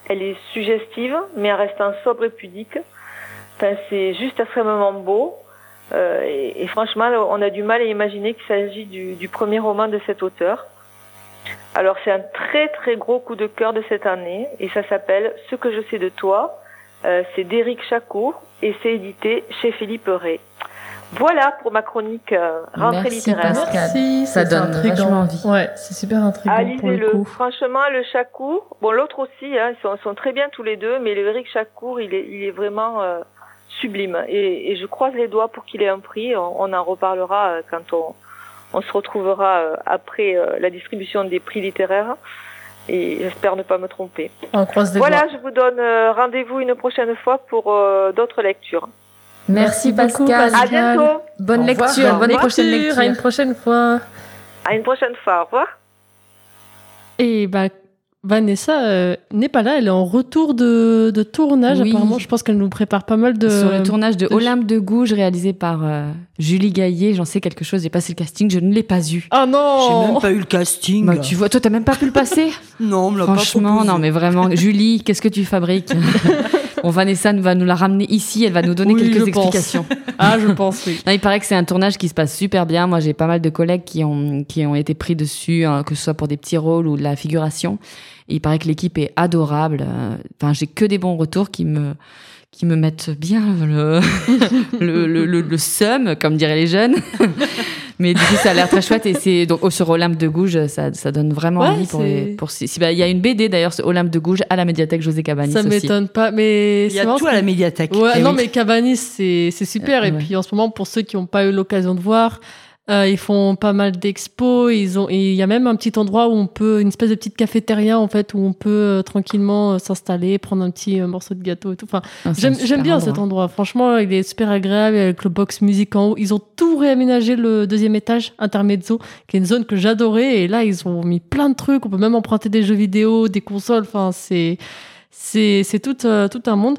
Elle est suggestive, mais en restant sobre et pudique. Enfin, c'est juste extrêmement beau. Et franchement, on a du mal à imaginer qu'il s'agit du premier roman de cet auteur. Alors, c'est un très très gros coup de cœur de cette année, et ça s'appelle « Ce que je sais de toi ». C'est d'Éric Chacour, et c'est édité chez Philippe Ray. Voilà pour ma chronique rentrée littéraire. Merci, ça donne vachement envie. Ouais, c'est super intriguant. Ah, lisez-le. Franchement, le Chacour, bon, l'autre aussi, hein, ils sont très bien tous les deux, mais le Éric Chacour, il est vraiment sublime. Et je croise les doigts pour qu'il ait un prix. On en reparlera quand on se retrouvera après la distribution des prix littéraires. Et j'espère ne pas me tromper. On croise les doigts. Voilà, je vous donne rendez-vous une prochaine fois pour d'autres lectures. Merci Pascal. À bientôt. Bonne lecture, bonne prochaine lecture. À une prochaine fois. À une prochaine fois. Au revoir. Et Vanessa n'est pas là, elle est en retour de tournage. Oui. Apparemment, je pense qu'elle nous prépare pas mal de... Sur le tournage de Olympe de Gouges, réalisé par Julie Gaillet. J'en sais quelque chose, j'ai passé le casting, je ne l'ai pas eu. Ah non! J'ai même pas eu le casting. Bah, tu vois, toi, t'as même pas pu le passer? Non, on me l'a pas proposé. Franchement, non, mais vraiment, Julie, qu'est-ce que tu fabriques? Bon, Vanessa va nous la ramener ici, elle va nous donner quelques explications. Ah, je pense, oui. Non, il paraît que c'est un tournage qui se passe super bien. Moi, j'ai pas mal de collègues qui ont été pris dessus, que ce soit pour des petits rôles ou de la figuration. Et il paraît que l'équipe est adorable. Enfin, j'ai que des bons retours qui me mettent bien le seum, comme diraient les jeunes. Mais du coup, ça a l'air très chouette. Et c'est donc sur Olympe de Gouges, ça donne vraiment envie il y a une BD d'ailleurs, Olympe de Gouges à la médiathèque José Cabanis. Ça m'étonne pas, mais il y a tout à la médiathèque. Ouais, non, mais Cabanis, c'est super. Et puis en ce moment, pour ceux qui n'ont pas eu l'occasion de voir, ils font pas mal d'expos. Il y a même un petit endroit où une espèce de petite cafétéria en fait, où on peut tranquillement s'installer, prendre un petit morceau de gâteau et tout. Enfin, j'aime bien cet endroit. Franchement, il est super agréable avec le box musique en haut. Ils ont tout réaménagé le deuxième étage, intermezzo, qui est une zone que j'adorais. Et là, ils ont mis plein de trucs. On peut même emprunter des jeux vidéo, des consoles. Enfin, c'est tout un monde.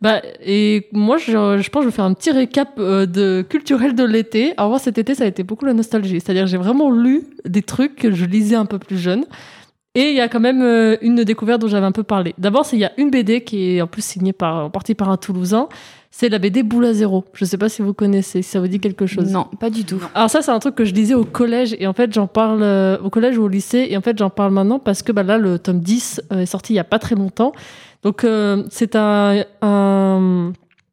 Et moi, je pense que je vais faire un petit récap culturel de l'été. Alors moi, cet été, ça a été beaucoup la nostalgie. C'est-à-dire que j'ai vraiment lu des trucs que je lisais un peu plus jeune. Et il y a quand même une découverte dont j'avais un peu parlé. D'abord, il y a une BD qui est en plus signée en partie par un Toulousain. C'est la BD Boule à zéro. Je sais pas si vous connaissez, si ça vous dit quelque chose. Non, pas du tout. Alors ça, c'est un truc que je lisais au collège. Et en fait, j'en parle au collège ou au lycée. Et en fait, j'en parle maintenant parce que là, le tome 10 est sorti il y a pas très longtemps. Donc, c'est une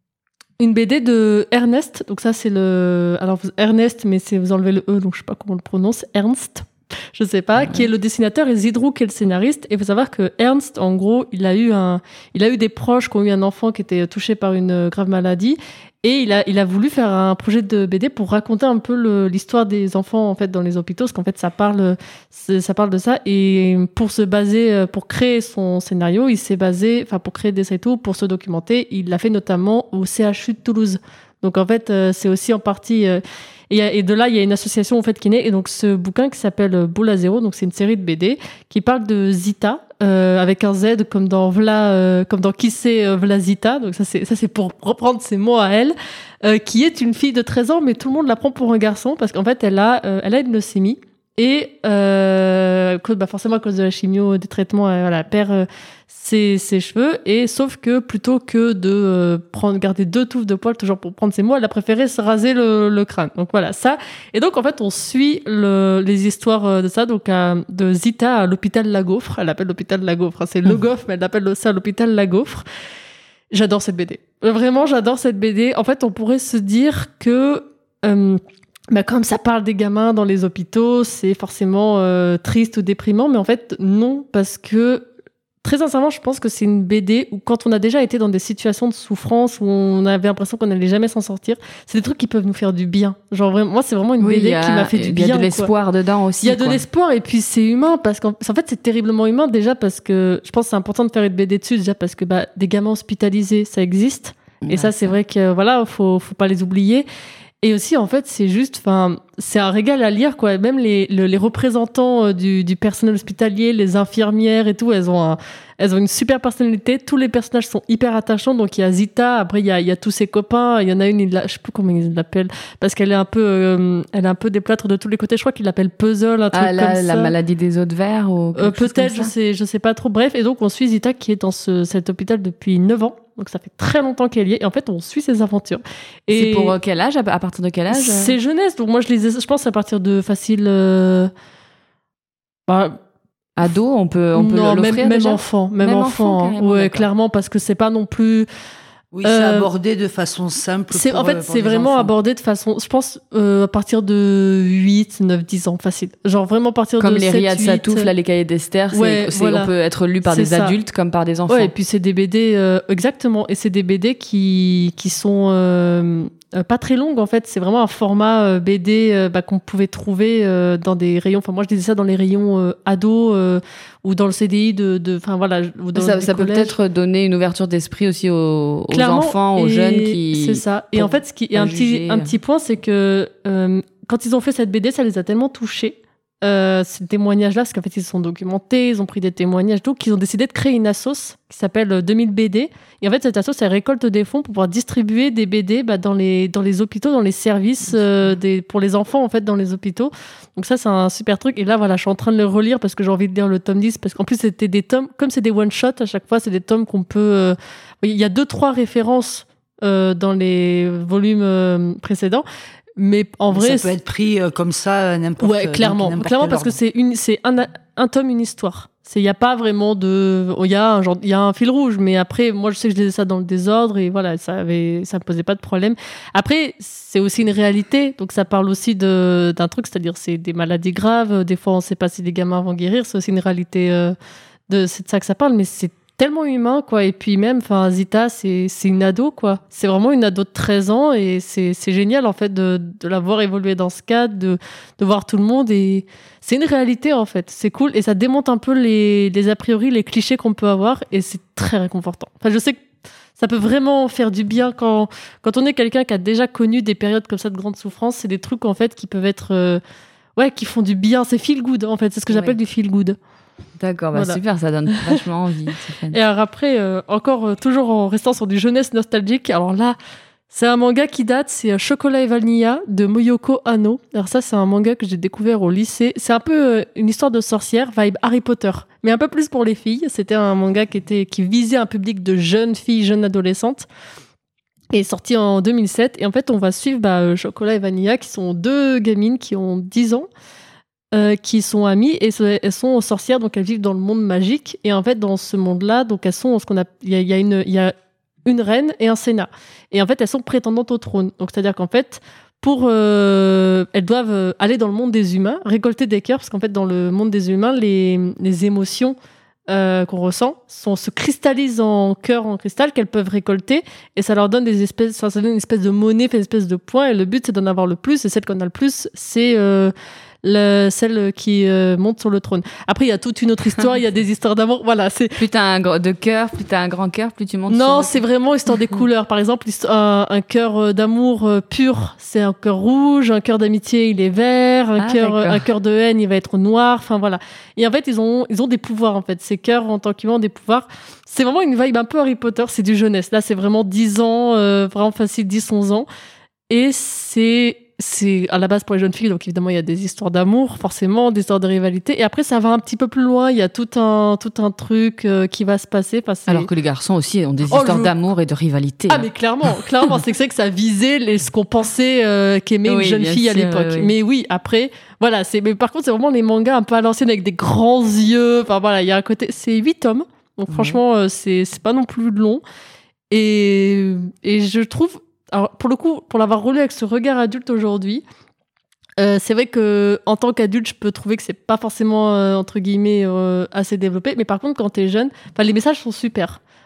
BD de Ernest. Donc ça, c'est alors Ernest, mais vous enlevez le E, donc je sais pas comment on le prononce. Ernst. Je sais pas, qui est le dessinateur, et Zidrou qui est le scénariste. Et il faut savoir que Ernst, en gros, il a eu des proches qui ont eu un enfant qui était touché par une grave maladie. Et il a voulu faire un projet de BD pour raconter un peu l'histoire des enfants, en fait, dans les hôpitaux. Parce qu'en fait, ça parle de ça. Et pour créer son scénario, il s'est basé, pour créer des sites pour se documenter, il l'a fait notamment au CHU de Toulouse. Donc, en fait, c'est aussi en partie, et de là, il y a une association, en fait, qui est née. Et donc, ce bouquin qui s'appelle Boule à zéro, donc c'est une série de BD qui parle de Zita, avec un Z comme dans Qui c'est Vla Zita. Donc ça c'est pour reprendre ses mots à elle, qui est une fille de 13 ans, mais tout le monde la prend pour un garçon parce qu'en fait elle a une leucémie et forcément à cause de la chimio, des traitements, elle perd ses cheveux, et sauf que plutôt que de garder 2 touffes de poils toujours pour prendre ses mots, elle a préféré se raser le crâne. Donc voilà, ça. Et donc en fait on suit les histoires de ça, donc de Zita à l'hôpital La Gaufre. Elle appelle l'hôpital La Gaufre, c'est Le Goff, mais elle appelle ça l'hôpital La Gaufre. J'adore cette BD. Vraiment, j'adore cette BD. En fait, on pourrait se dire que comme ça parle des gamins dans les hôpitaux, c'est forcément triste ou déprimant, mais en fait non, parce que très sincèrement, je pense que c'est une BD où quand on a déjà été dans des situations de souffrance où on avait l'impression qu'on n'allait jamais s'en sortir, c'est des trucs qui peuvent nous faire du bien. Genre vraiment, moi c'est vraiment une BD qui m'a fait du bien. Il y a de l'espoir dedans aussi. Il y a de l'espoir, et puis c'est humain parce qu'en fait c'est terriblement humain déjà, parce que je pense que c'est important de faire une BD dessus déjà parce que des gamins hospitalisés ça existe, et ça c'est vrai que voilà, faut pas les oublier. Et aussi, en fait, c'est juste, enfin, c'est un régal à lire, quoi. Même les représentants du personnel hospitalier, les infirmières et tout, elles ont une super personnalité. Tous les personnages sont hyper attachants. Donc, il y a Zita, après, il y a tous ses copains. Il y en a une, je sais plus comment ils l'appellent, parce qu'elle est un peu déplâtre de tous les côtés. Je crois qu'il l'appelle Puzzle, un truc comme ça. La maladie des os de verre ou peut-être, je sais pas trop. Bref, et donc, on suit Zita qui est dans cet hôpital depuis 9 ans. Donc ça fait très longtemps qu'elle y est. Et en fait, on suit ses aventures. Et c'est pour quel âge? À partir de quel âge? C'est jeunesse. Donc moi, je pense à partir de facile... ado, on peut l'offrir même déjà enfant. Même enfant. Ouais, clairement, parce que c'est pas non plus... Oui, c'est abordé de façon simple. C'est vraiment abordé de façon, je pense, à partir de 8, 9, 10 ans, facile. Genre vraiment à partir comme de 7, 8. Comme les Riyad Satouf, là, les cahiers d'Esther, on peut être lu par des adultes comme par des enfants. Ouais, et puis c'est des BD, exactement. Et c'est des BD qui sont pas très longues, en fait. C'est vraiment un format BD qu'on pouvait trouver dans des rayons. Enfin, moi, je disais ça dans les rayons ados ou dans le CDI enfin voilà. Ça peut peut-être donner une ouverture d'esprit aussi aux enfants, aux jeunes qui. C'est ça. Et en fait, ce qui est un petit point, c'est que quand ils ont fait cette BD, ça les a tellement touchés. Ces témoignages-là, parce qu'en fait, ils se sont documentés, ils ont pris des témoignages, donc ils ont décidé de créer une assoce qui s'appelle 2000 BD. Et en fait, cette assoce, elle récolte des fonds pour pouvoir distribuer des BD dans les hôpitaux, dans les services pour les enfants, en fait, dans les hôpitaux. Donc ça, c'est un super truc. Et là, voilà, je suis en train de le relire parce que j'ai envie de lire le tome 10, parce qu'en plus, c'était des tomes, comme c'est des one-shots, à chaque fois, c'est des tomes qu'on peut... Il y a 2-3 références dans les volumes précédents. Mais en vrai, ça peut être pris comme ça n'importe. Ouais, clairement parce que c'est un tome, une histoire. Il y a pas vraiment de, il y a un fil rouge, mais après, moi je sais que je lisais ça dans le désordre et voilà, ça me posait pas de problème. Après, c'est aussi une réalité, donc ça parle aussi d'un truc, c'est-à-dire c'est des maladies graves. Des fois, on sait pas si les gamins vont guérir. C'est aussi une réalité c'est de ça que ça parle, mais c'est tellement humain, quoi. Et puis même, enfin, Zita, c'est une ado, quoi. C'est vraiment une ado de 13 ans et c'est génial, en fait, de la voir évoluer dans ce cadre, de voir tout le monde. Et c'est une réalité, en fait. C'est cool. Et ça démonte un peu les a priori, les clichés qu'on peut avoir. Et c'est très réconfortant. Enfin, je sais que ça peut vraiment faire du bien quand on est quelqu'un qui a déjà connu des périodes comme ça de grande souffrance. C'est des trucs, en fait, qui peuvent être... qui font du bien. C'est feel good, en fait. C'est ce que j'appelle du feel good. D'accord, voilà. Super, ça donne vachement envie. Et alors après, toujours en restant sur du jeunesse nostalgique, alors là, c'est un manga qui date, c'est Chocolat et Vanilla de Moyoko Hano. Alors ça, c'est un manga que j'ai découvert au lycée. C'est un peu une histoire de sorcière, vibe Harry Potter, mais un peu plus pour les filles. C'était un manga qui visait un public de jeunes filles, jeunes adolescentes. Et est sorti en 2007. Et en fait, on va suivre Chocolat et Vanilla, qui sont 2 gamines qui ont 10 ans. Qui sont amies et elles sont sorcières, donc elles vivent dans le monde magique. Et en fait, dans ce monde-là, donc elles sont il y a une reine et un sénat. Et en fait, elles sont prétendantes au trône. Donc c'est-à-dire qu'en fait, elles doivent aller dans le monde des humains, récolter des cœurs, parce qu'en fait, dans le monde des humains, les émotions qu'on ressent se cristallisent en cœur en cristal qu'elles peuvent récolter, et ça leur donne ça donne une espèce de monnaie, une espèce de points. Et le but, c'est d'en avoir le plus. Et celle qu'on a le plus, c'est celle qui monte sur le trône. Après, il y a toute une autre histoire, il y a des histoires d'amour. Voilà, plus t'as de cœur, plus t'as un grand cœur, plus tu montes. Non, c'est vraiment histoire des couleurs. Par exemple, un cœur d'amour pur, c'est un cœur rouge. Un cœur d'amitié, il est vert. Un cœur de haine, il va être noir. Enfin voilà. Et en fait, ils ont des pouvoirs. En fait, ces cœurs en tant qu'humains ont des pouvoirs. C'est vraiment une vibe un peu Harry Potter. C'est du jeunesse. Là, c'est vraiment 10 ans, vraiment facile, 10-11 ans. Et c'est à la base pour les jeunes filles, donc évidemment il y a des histoires d'amour, forcément, des histoires de rivalité, et après ça va un petit peu plus loin, il y a tout un truc qui va se passer. Alors que les garçons aussi ont des histoires d'amour et de rivalité. Ah mais clairement, c'est que ça visait ce qu'on pensait qu'aimer une jeune fille à l'époque. Oui. Mais oui, après, voilà, mais par contre c'est vraiment les mangas un peu à l'ancienne avec des grands yeux, enfin voilà, il y a un côté, c'est 8 tomes, donc franchement c'est pas non plus long, et je trouve... Alors, pour le coup, pour l'avoir relu avec ce regard adulte aujourd'hui, c'est vrai que en tant qu'adulte, je peux trouver que c'est pas forcément, entre guillemets, assez développé. Mais par contre, quand t'es jeune, les messages sont super.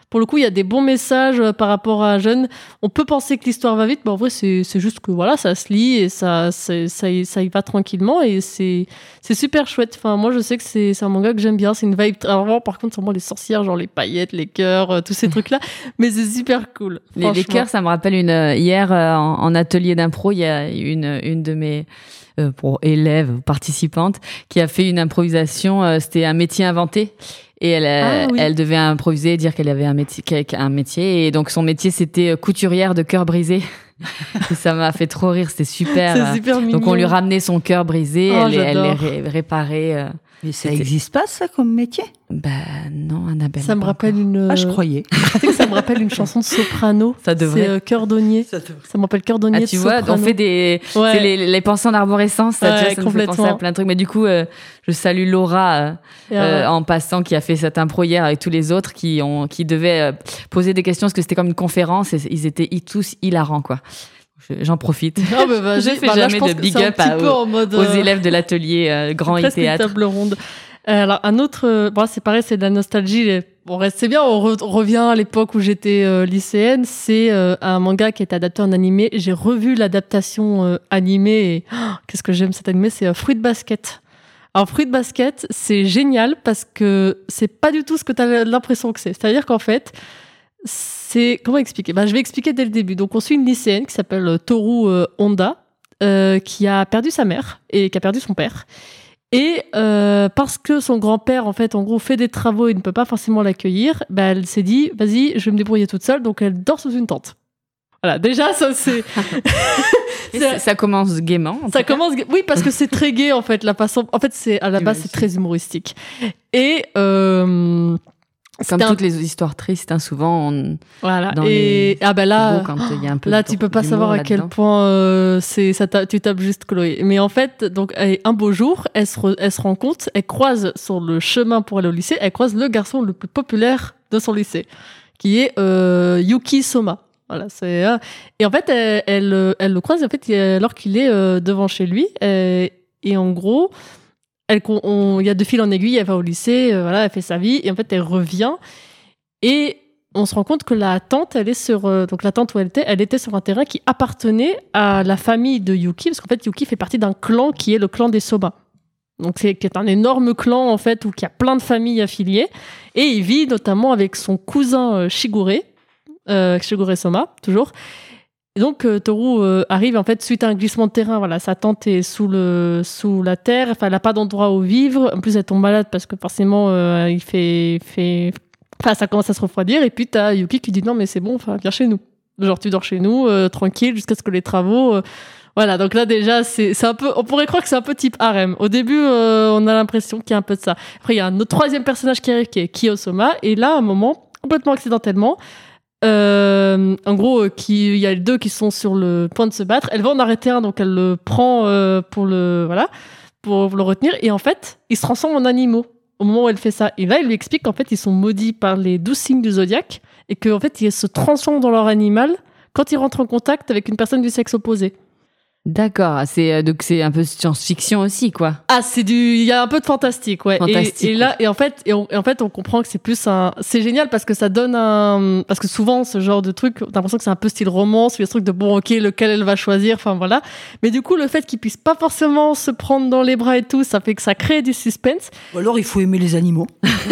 Pour le coup, il y a des bons messages par rapport à un jeune. On peut penser que l'histoire va vite, mais en vrai, c'est juste que voilà, ça se lit et ça y va tranquillement et c'est super chouette. Enfin, moi, je sais que c'est un manga que j'aime bien. C'est une vibe. Alors, par contre, c'est moi les sorcières, genre les paillettes, les cœurs, tous ces trucs-là. Mais c'est super cool. Les cœurs, ça me rappelle hier en atelier d'impro, il y a une de mes pour élèves participantes qui a fait une improvisation. C'était un métier inventé. Et elle devait improviser, dire qu'elle avait un métier. Et donc, son métier, c'était couturière de cœur brisé. Et ça m'a fait trop rire. C'était super. C'est super mignon. Donc, on lui ramenait son cœur brisé. Elle les réparait. Mais ça n'existe pas, ça, comme métier? Non, Annabelle. Ça me rappelle une... Ah, je croyais. Tu sais que ça me rappelle une chanson de Soprano. Ça devrait. C'est Cœurdonnier. Ça me rappelle Cœurdonnier de Soprano. Tu vois, on fait c'est les pensées en arborescence. Ça me fait penser à plein de trucs. Mais du coup, je salue Laura en passant, qui a fait cette impro hier avec tous les autres qui devaient poser des questions parce que c'était comme une conférence et ils étaient tous hilarants, quoi. J'en profite. Je fais jamais de big up aux élèves de l'atelier Grand et Théâtre. Une table ronde. Alors un autre, c'est pareil, c'est de la nostalgie. C'est bien, on revient à l'époque où j'étais lycéenne. C'est un manga qui est adapté en animé. J'ai revu l'adaptation animée. Et, qu'est-ce que j'aime cet animé, c'est Fruit Basket. Alors Fruit Basket, c'est génial parce que c'est pas du tout ce que tu as l'impression que c'est. C'est-à-dire qu'en fait, comment expliquer ? Je vais expliquer dès le début. Donc, on suit une lycéenne qui s'appelle Toru Honda, qui a perdu sa mère et qui a perdu son père. Et parce que son grand-père, en fait, en gros, fait des travaux et ne peut pas forcément l'accueillir, elle s'est dit, vas-y, je vais me débrouiller toute seule. Donc, elle dort sous une tente. Voilà, déjà, ça, c'est... ça commence gaiement. Oui, parce que c'est très gai, en fait. La façon... En fait, à la base, c'est très humoristique. Et... Comme toutes les histoires tristes, souvent, voilà. Dans et là, quand il y a un peu tu peux pas savoir à quel point tu tapes juste Chloé. Mais en fait, donc un beau jour, elle se rend compte, elle croise sur le chemin pour aller au lycée, elle croise le garçon le plus populaire de son lycée, qui est Yuki Soma. Voilà, et en fait, elle le croise en fait alors qu'il est devant chez lui, et en gros. Il y a de fil en aiguille, elle va au lycée, elle fait sa vie, et en fait, elle revient, et on se rend compte que la tante, elle est donc la tante où elle était sur un terrain qui appartenait à la famille de Yuki, parce qu'en fait, Yuki fait partie d'un clan qui est le clan des Soma. Donc, qui est un énorme clan, en fait, où il y a plein de familles affiliées, et il vit notamment avec son cousin Shigure Soma, toujours. Et donc, Toru arrive, en fait, suite à un glissement de terrain. Voilà, sa tante est sous la terre. Enfin, elle n'a pas d'endroit où vivre. En plus, elle tombe malade parce que forcément, ça commence à se refroidir. Et puis, t'as Yuki qui dit non, mais c'est bon, viens chez nous. Genre, tu dors chez nous, tranquille, jusqu'à ce que les travaux... Voilà, donc là, déjà, c'est un peu... On pourrait croire que c'est un peu type harem. Au début, on a l'impression qu'il y a un peu de ça. Après, il y a un autre troisième personnage qui arrive, qui est Kiyosoma. Et là, à un moment, complètement accidentellement... en gros, il y a les deux qui sont sur le point de se battre. Elle va en arrêter un, donc elle le prend pour le retenir. Et en fait, ils se transforment en animaux au moment où elle fait ça. Et là, il lui explique qu'en fait, ils sont maudits par les 12 signes du zodiaque et qu'en fait, ils se transforment dans leur animal quand ils rentrent en contact avec une personne du sexe opposé. D'accord, donc c'est un peu science-fiction aussi, quoi. Ah, il y a un peu de fantastique, ouais. Fantastique, en fait, on comprend que c'est plus c'est génial parce que ça donne parce que souvent, ce genre de truc, t'as l'impression que c'est un peu style romance, il y a ce truc de bon, ok, lequel elle va choisir, enfin voilà. Mais du coup, le fait qu'ils puissent pas forcément se prendre dans les bras et tout, ça fait que ça crée du suspense. Ou alors, il faut aimer les animaux.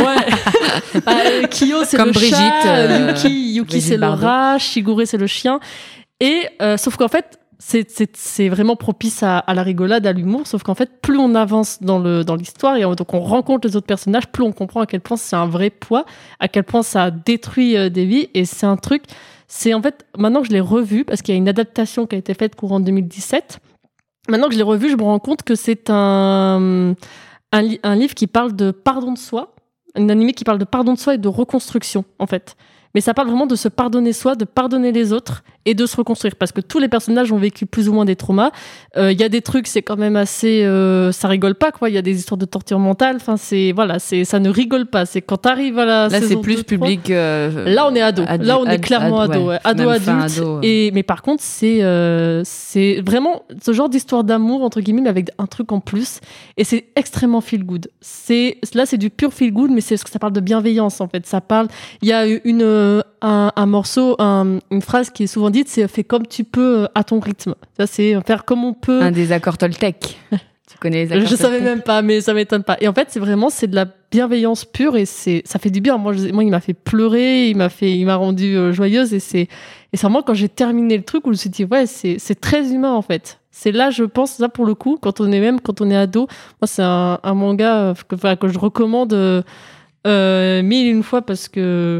Ouais. Kiyo, c'est comme le Brigitte, chat, Yuki, c'est le rat, Shigure, c'est le chien. Et, sauf qu'en fait, c'est vraiment propice à la rigolade, à l'humour, sauf qu'en fait, plus on avance dans l'histoire et donc on rencontre les autres personnages, plus on comprend à quel point c'est un vrai poids, à quel point ça détruit des vies. Et c'est un truc, en fait, maintenant que je l'ai revu, parce qu'il y a une adaptation qui a été faite courant 2017, maintenant que je l'ai revu, je me rends compte que c'est un livre qui parle de pardon de soi, un animé qui parle de pardon de soi et de reconstruction, en fait. Mais ça parle vraiment de se pardonner soi, de pardonner les autres et de se reconstruire. Parce que tous les personnages ont vécu plus ou moins des traumas. Il y a des trucs, c'est quand même assez... ça rigole pas, quoi. Il y a des histoires de torture mentale. Enfin, ça ne rigole pas. C'est quand t'arrives à la saison 2, c'est plus 3, public... là, on est ado. Là, on est clairement ado. Ouais. Ado, adulte. Mais par contre, c'est vraiment ce genre d'histoire d'amour, entre guillemets, mais avec un truc en plus. Et c'est extrêmement feel-good. Là, c'est du pur feel-good, mais c'est parce que ça parle de bienveillance, en fait. Ça parle... Il y a un morceau, une phrase qui est souvent dite, c'est « fais comme tu peux à ton rythme ». Ça, c'est faire comme on peut. Un des accords Toltec. Tu connais les accords Je Toltec? savais même pas, mais ça m'étonne pas. Et en fait, c'est de la bienveillance pure et ça fait du bien. Moi, il m'a fait pleurer, il m'a rendue joyeuse et c'est vraiment quand j'ai terminé le truc où je me suis dit, ouais, c'est très humain en fait. C'est là, je pense, ça pour le coup, quand on est ado. Moi, c'est un manga que je recommande 1001 fois parce que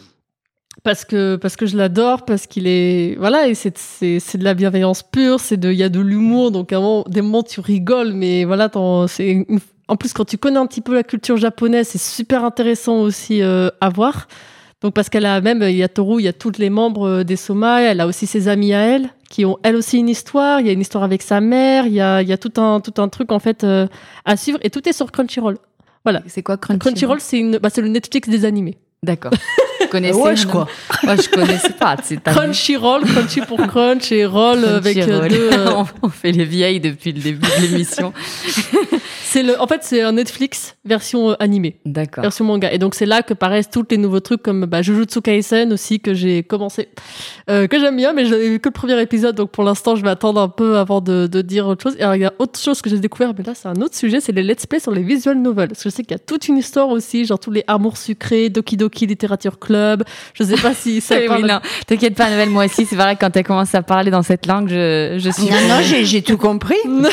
je l'adore, parce qu'il est, voilà, et c'est de la bienveillance pure, il y a de l'humour, donc des moments tu rigoles, mais voilà, en plus quand tu connais un petit peu la culture japonaise, c'est super intéressant aussi à voir. Donc parce qu'elle a même, il y a Toru, il y a tous les membres des Soma, elle a aussi ses amis à elle, qui ont elle aussi une histoire, il y a une histoire avec sa mère, il y a tout un truc en fait à suivre, et tout est sur Crunchyroll. Voilà. C'est quoi Crunchyroll? Crunchyroll, c'est le Netflix des animés. D'accord. Vous connaissez? Ouais, je crois. Moi, je connaissais pas. Crunchyroll, Crunchy pour Crunch et Roll avec deux. On fait les vieilles depuis le début de l'émission. En fait, c'est un Netflix version animée. D'accord. Version manga. Et donc, c'est là que paraissent tous les nouveaux trucs comme Jujutsu Kaisen aussi, que j'ai commencé, que j'aime bien, mais j'avais vu que le premier épisode. Donc, pour l'instant, je vais attendre un peu avant de dire autre chose. Et alors, il y a autre chose que j'ai découvert, mais là, c'est un autre sujet, c'est les let's play sur les visual novels. Parce que je sais qu'il y a toute une histoire aussi, genre tous les amours sucrés, Doki Doki Littérature Club. Je sais pas si ça parle. Oui, non, t'inquiète pas, Noël, moi aussi, c'est vrai que quand t'as commencé à parler dans cette langue, je suis. Non, j'ai tout compris.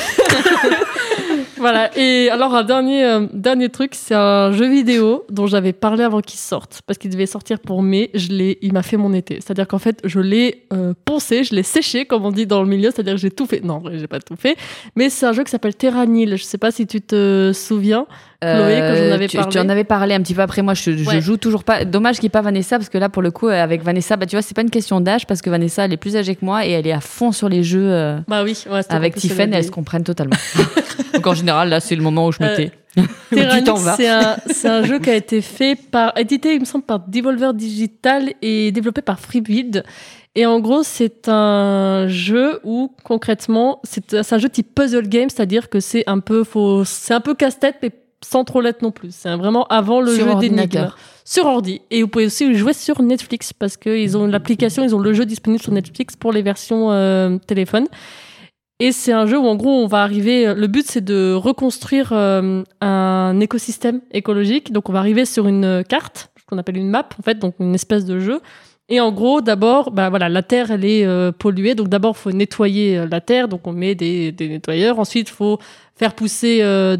Voilà. Et alors, un dernier truc, c'est un jeu vidéo dont j'avais parlé avant qu'il sorte. Parce qu'il devait sortir pour mai. Il m'a fait mon été. C'est-à-dire qu'en fait, je l'ai poncé, je l'ai séché, comme on dit dans le milieu. C'est-à-dire que j'ai tout fait. Non, en vrai, j'ai pas tout fait. Mais c'est un jeu qui s'appelle Terranil. Je sais pas si tu te souviens, Chloé, que j'en avais parlé. Tu en avais parlé un petit peu après. Moi, je joue toujours pas. Dommage qu'il n'y ait pas Vanessa, parce que là, pour le coup, avec Vanessa, tu vois, c'est pas une question d'âge, parce que Vanessa, elle est plus âgée que moi et elle est à fond sur les jeux. Bah oui, ouais, avec Tiffen, elles se comprennent totalement. Donc en général, là, c'est le moment où je me tais. Terranil, c'est un jeu qui a été édité, il me semble, par Devolver Digital et développé par Freebuild. Et en gros, c'est un jeu où, concrètement, c'est un jeu type puzzle game, c'est-à-dire que c'est un peu casse-tête, mais sans trop l'être non plus. C'est vraiment avant le jeu d'énigmes. Sur ordi. Et vous pouvez aussi jouer sur Netflix, parce qu'ils ont l'application, ils ont le jeu disponible sur Netflix pour les versions téléphone. Et c'est un jeu où, en gros, on va arriver... Le but, c'est de reconstruire un écosystème écologique. Donc, on va arriver sur une carte, ce qu'on appelle une map, en fait, donc une espèce de jeu. Et en gros, d'abord, la terre, elle est polluée. Donc, d'abord, il faut nettoyer la terre. Donc, on met des nettoyeurs. Ensuite, il faut faire pousser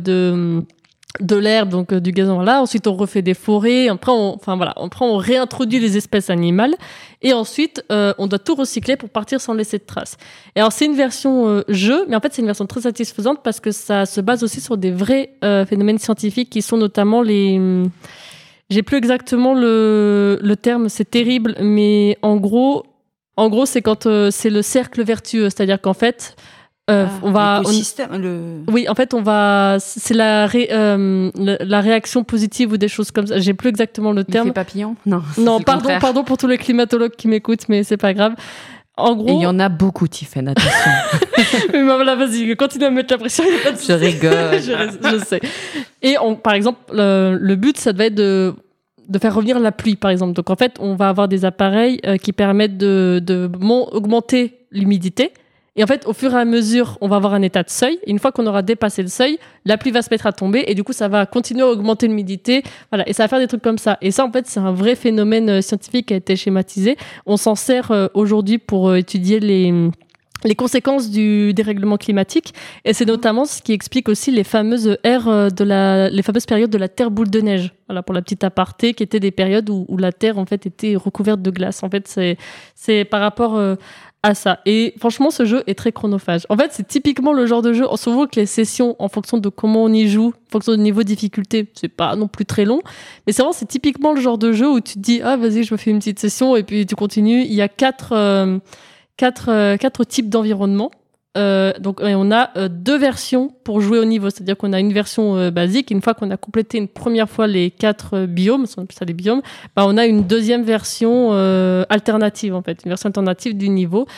de l'herbe, donc du gazon là. Ensuite, on refait des forêts. Après, on réintroduit les espèces animales. Et ensuite, on doit tout recycler pour partir sans laisser de traces. Et alors, c'est une version jeu, mais en fait, c'est une version très satisfaisante parce que ça se base aussi sur des vrais phénomènes scientifiques qui sont notamment les... J'ai plus exactement le terme, c'est terrible, mais en gros, c'est quand c'est le cercle vertueux, c'est-à-dire qu'en fait, on va, oui, en fait, c'est la réaction positive ou des choses comme ça. J'ai plus exactement le terme. L'effet papillon ? Non, pardon pour tous les climatologues qui m'écoutent, mais c'est pas grave. En gros, et il y en a beaucoup, Tiffen, attention. Mais voilà, vas-y, continue à mettre la pression. Y a pas de je rigole. je sais. Et par exemple, le but, ça devait être de faire revenir la pluie, par exemple. Donc en fait, on va avoir des appareils qui permettent d'augmenter l'humidité. Et en fait, au fur et à mesure, on va avoir un état de seuil. Et une fois qu'on aura dépassé le seuil, la pluie va se mettre à tomber. Et du coup, ça va continuer à augmenter l'humidité. Voilà. Et ça va faire des trucs comme ça. Et ça, en fait, c'est un vrai phénomène scientifique qui a été schématisé. On s'en sert aujourd'hui pour étudier les conséquences du dérèglement climatique. Et c'est notamment ce qui explique aussi les fameuses les fameuses périodes de la Terre boule de neige. Voilà, pour la petite aparté, qui étaient des périodes où la Terre, en fait, était recouverte de glace. En fait, c'est par rapport à ça. Et franchement, ce jeu est très chronophage. En fait, c'est typiquement le genre de jeu, on se voit que les sessions, en fonction de comment on y joue, en fonction du niveau de difficulté, c'est pas non plus très long. Mais c'est typiquement le genre de jeu où tu te dis, ah, vas-y, je me fais une petite session, et puis tu continues. Il y a quatre types d'environnement. Donc, on a 2 versions pour jouer au niveau. C'est-à-dire qu'on a une version basique. Une fois qu'on a complété une première fois les 4 biomes, on appelle ça les biomes, on a une deuxième version alternative, en fait. Une version alternative du niveau.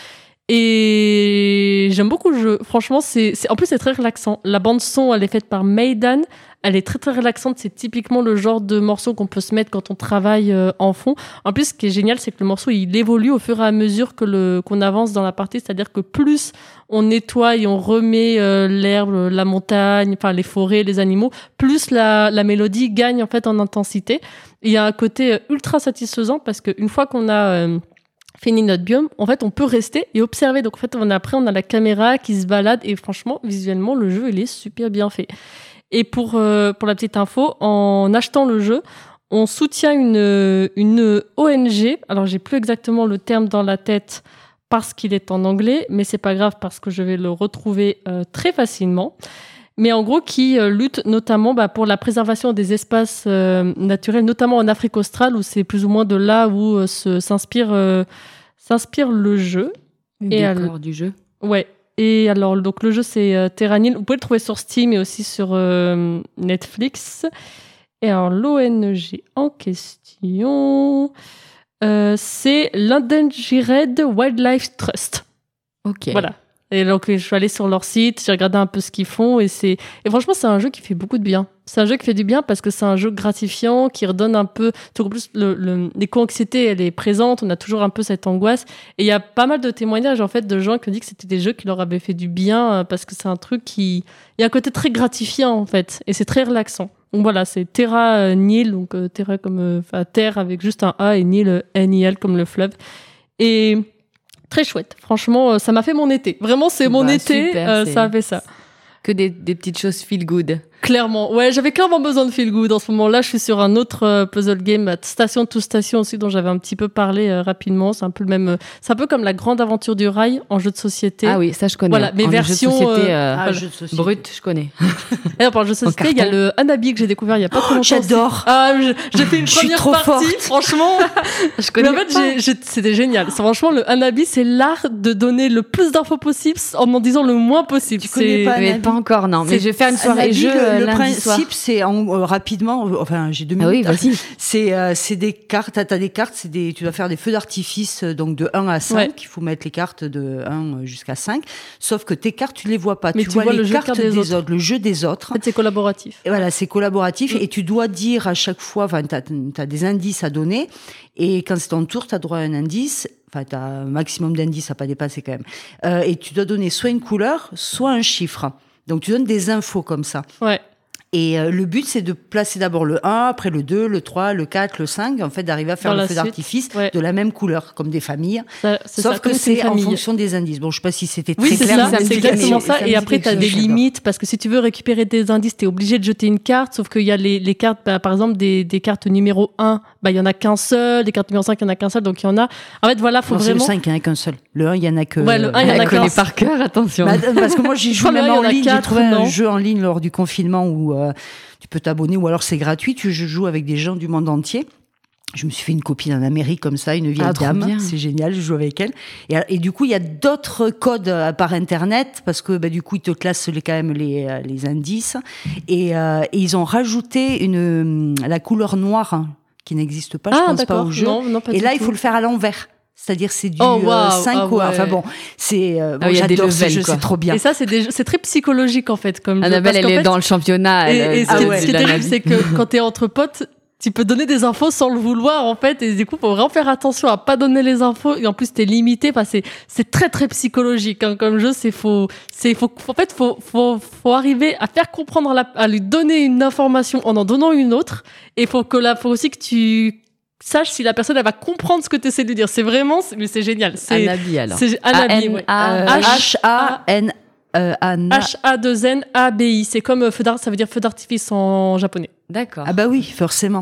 Et j'aime beaucoup le jeu. Franchement, en plus, c'est très relaxant. La bande-son, elle est faite par Maidan. Elle est très, très relaxante. C'est typiquement le genre de morceau qu'on peut se mettre quand on travaille en fond. En plus, ce qui est génial, c'est que le morceau, il évolue au fur et à mesure qu'on avance dans la partie. C'est-à-dire que plus on nettoie et on remet l'herbe, la montagne, enfin les forêts, les animaux, plus la mélodie gagne en fait en intensité. Il y a un côté ultra satisfaisant parce qu'une fois qu'on a... fini notre biome, en fait, on peut rester et observer. Donc, en fait, après, on a la caméra qui se balade et franchement, visuellement, le jeu, il est super bien fait. Et pour la petite info, en achetant le jeu, on soutient une ONG. Alors, j'ai plus exactement le terme dans la tête parce qu'il est en anglais, mais c'est pas grave parce que je vais le retrouver très facilement. Mais en gros, qui lutte notamment pour la préservation des espaces naturels, notamment en Afrique australe, où c'est plus ou moins de là où s'inspire le jeu. Le décor du jeu. Ouais. Et alors, donc le jeu, c'est Terranil. Vous pouvez le trouver sur Steam et aussi sur Netflix. Et alors, l'ONG en question, c'est l'Endangered Wildlife Trust. Ok. Voilà. Et donc, je suis allée sur leur site, j'ai regardé un peu ce qu'ils font et franchement, c'est un jeu qui fait beaucoup de bien. C'est un jeu qui fait du bien parce que c'est un jeu gratifiant, qui redonne un peu, en plus, l'éco-anxiété, elle est présente, on a toujours un peu cette angoisse. Et il y a pas mal de témoignages, en fait, de gens qui ont dit que c'était des jeux qui leur avaient fait du bien parce que c'est un truc il y a un côté très gratifiant, en fait, et c'est très relaxant. Donc voilà, c'est Terranil, donc Terra comme, terre avec juste un A et Nil, N-I-L comme le fleuve. Et très chouette. Franchement, ça m'a fait mon été. Vraiment, c'est mon été. Super, ça a fait ça. Que des petites choses feel good. Clairement. Ouais, j'avais clairement besoin de feel good. En ce moment-là, je suis sur un autre puzzle game, Station to Station aussi, dont j'avais un petit peu parlé rapidement. C'est un peu le même. C'est un peu comme la grande aventure du rail en jeu de société. Ah oui, ça je connais. Voilà, mais version jeu de société brut, je connais. Et alors, pour le jeu de société, il y a le Hanabi que j'ai découvert il y a pas trop longtemps. J'adore. Ah, j'ai fait une première trop partie. Forte. Franchement, je connais. Mais en fait, c'était génial. Franchement, le Hanabi, c'est l'art de donner le plus d'infos possible en disant le moins possible. Tu connais pas Hanabi ? Pas encore, non. Mais je vais faire une soirée jeu lundi soir. C'est rapidement, enfin j'ai 2 minutes. Ah oui, vas-y. C'est des cartes, t'as des cartes, tu dois faire des feux d'artifice donc de 1 à 5, il faut mettre les cartes de 1 jusqu'à 5, sauf que tes cartes tu les vois pas, mais tu vois les cartes des autres, le jeu des autres. En fait, c'est collaboratif. Et voilà, c'est collaboratif et tu dois dire à chaque fois, enfin t'as des indices à donner et quand c'est ton tour, t'as droit à un indice. Enfin, t'as un maximum d'indices à pas dépasser quand même. Et tu dois donner soit une couleur, soit un chiffre. Donc tu donnes des infos comme ça. Ouais. Et le but, c'est de placer d'abord le 1, après le 2, le 3, le 4, le 5, en fait, d'arriver à faire le feu d'artifice de la même couleur, comme des familles. Sauf que c'est en fonction des indices. Bon, je sais pas si c'était très clair. C'est exactement ça. Et après, tu as des limites, parce que si tu veux récupérer des indices, tu es obligé de jeter une carte, sauf qu'il y a les cartes, par exemple, des cartes numéro 1, il y en a qu'un seul, des cartes numéro 5, il y en a qu'un seul, donc il y en a. En fait, voilà, faut non, vraiment. C'est le 5, il y en a qu'un seul. Le 1, il y en a que. Ouais, le 1, il y en a qu'un. Par cœur, attention. Parce que moi, j'y joue même en ligne. J'ai trouvé un jeu en ligne lors du confinement où tu peux t'abonner ou alors c'est gratuit. Je joue avec des gens du monde entier. Je me suis fait une copine en Amérique comme ça, une vieille dame. Bien. C'est génial, je joue avec elle. Et du coup, il y a d'autres codes par Internet parce que du coup, ils te classent quand même les indices. Et ils ont rajouté la couleur noire qui n'existe pas, je pense pas au jeu. Non, pas et là, tout. Il faut le faire à l'envers. C'est-à-dire c'est du 5 ou enfin bon, c'est j'adore ce jeu, c'est trop bien. Et ça c'est très psychologique en fait comme Annabelle elle est dans le championnat. Et ce qui est terrible c'est que quand t'es entre potes, tu peux donner des infos sans le vouloir en fait et du coup faut vraiment faire attention à pas donner les infos et en plus t'es limité parce que c'est très très psychologique comme jeu. Faut arriver à faire comprendre à lui donner une information en donnant une autre et faut aussi que tu sache si la personne elle va comprendre ce que tu essaies de lui dire. C'est vraiment, mais c'est génial. C'est Hanabi alors. C'est Hanabi. H-A-N. H-A-2-N-A-B-I. C'est comme feu d'artifice, ça veut dire feu d'artifice en japonais. D'accord. Ah bah oui, forcément.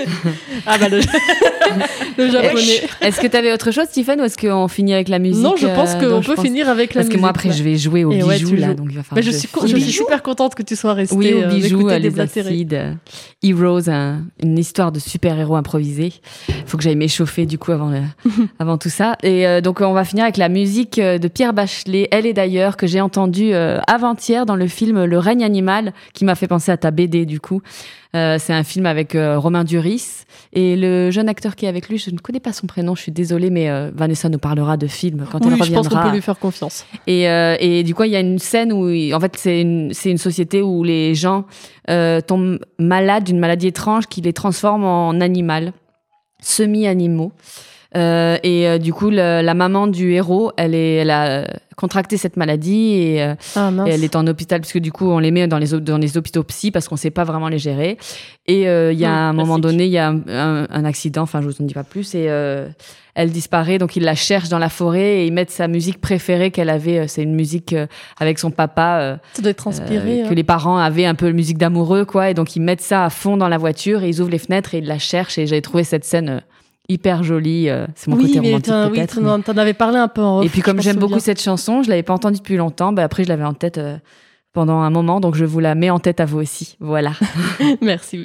Le japonais. Est-ce que tu avais autre chose, Stéphane, ou est-ce qu'on finit avec la musique? Non, je pense qu'on peut finir avec la musique. Parce que moi, après, je vais jouer aux bijoux, là. Donc il va falloir je suis super contente que tu sois restée. Oui, aux bijoux, les acides. Heroes, une histoire de super-héros improvisés. Il faut que j'aille m'échauffer, du coup, avant tout ça. Et donc, on va finir avec la musique de Pierre Bachelet, Elle est d'ailleurs, que j'ai entendue avant-hier dans le film Le règne animal, qui m'a fait penser à ta BD, du coup. C'est un film avec Romain Duris et le jeune acteur qui est avec lui, je ne connais pas son prénom, je suis désolée, mais Vanessa nous parlera de films quand elle reviendra. Je pense qu'on peut lui faire confiance. Et du coup, il y a une scène où, en fait, c'est une société où les gens tombent malades d'une maladie étrange qui les transforme en animal, semi-animaux. Du coup, la maman du héros, elle a contracté cette maladie et elle est en hôpital parce que du coup, on les met dans les hôpitaux psy parce qu'on sait pas vraiment les gérer. Et il y a un moment donné, il y a un accident. Enfin, je vous en dis pas plus. Et elle disparaît, donc ils la cherchent dans la forêt et ils mettent sa musique préférée qu'elle avait. C'est une musique avec son papa. Ça doit être inspiré. Que les parents avaient un peu musique d'amoureux, quoi. Et donc ils mettent ça à fond dans la voiture et ils ouvrent les fenêtres et ils la cherchent. Et j'avais trouvé cette scène hyper jolie, c'est mon côté romantique peut-être. Oui, t'en avais parlé un peu en off. Et puis comme j'aime beaucoup cette chanson, je l'avais pas entendue depuis longtemps, après je l'avais en tête pendant un moment, donc je vous la mets en tête à vous aussi. Voilà. Merci.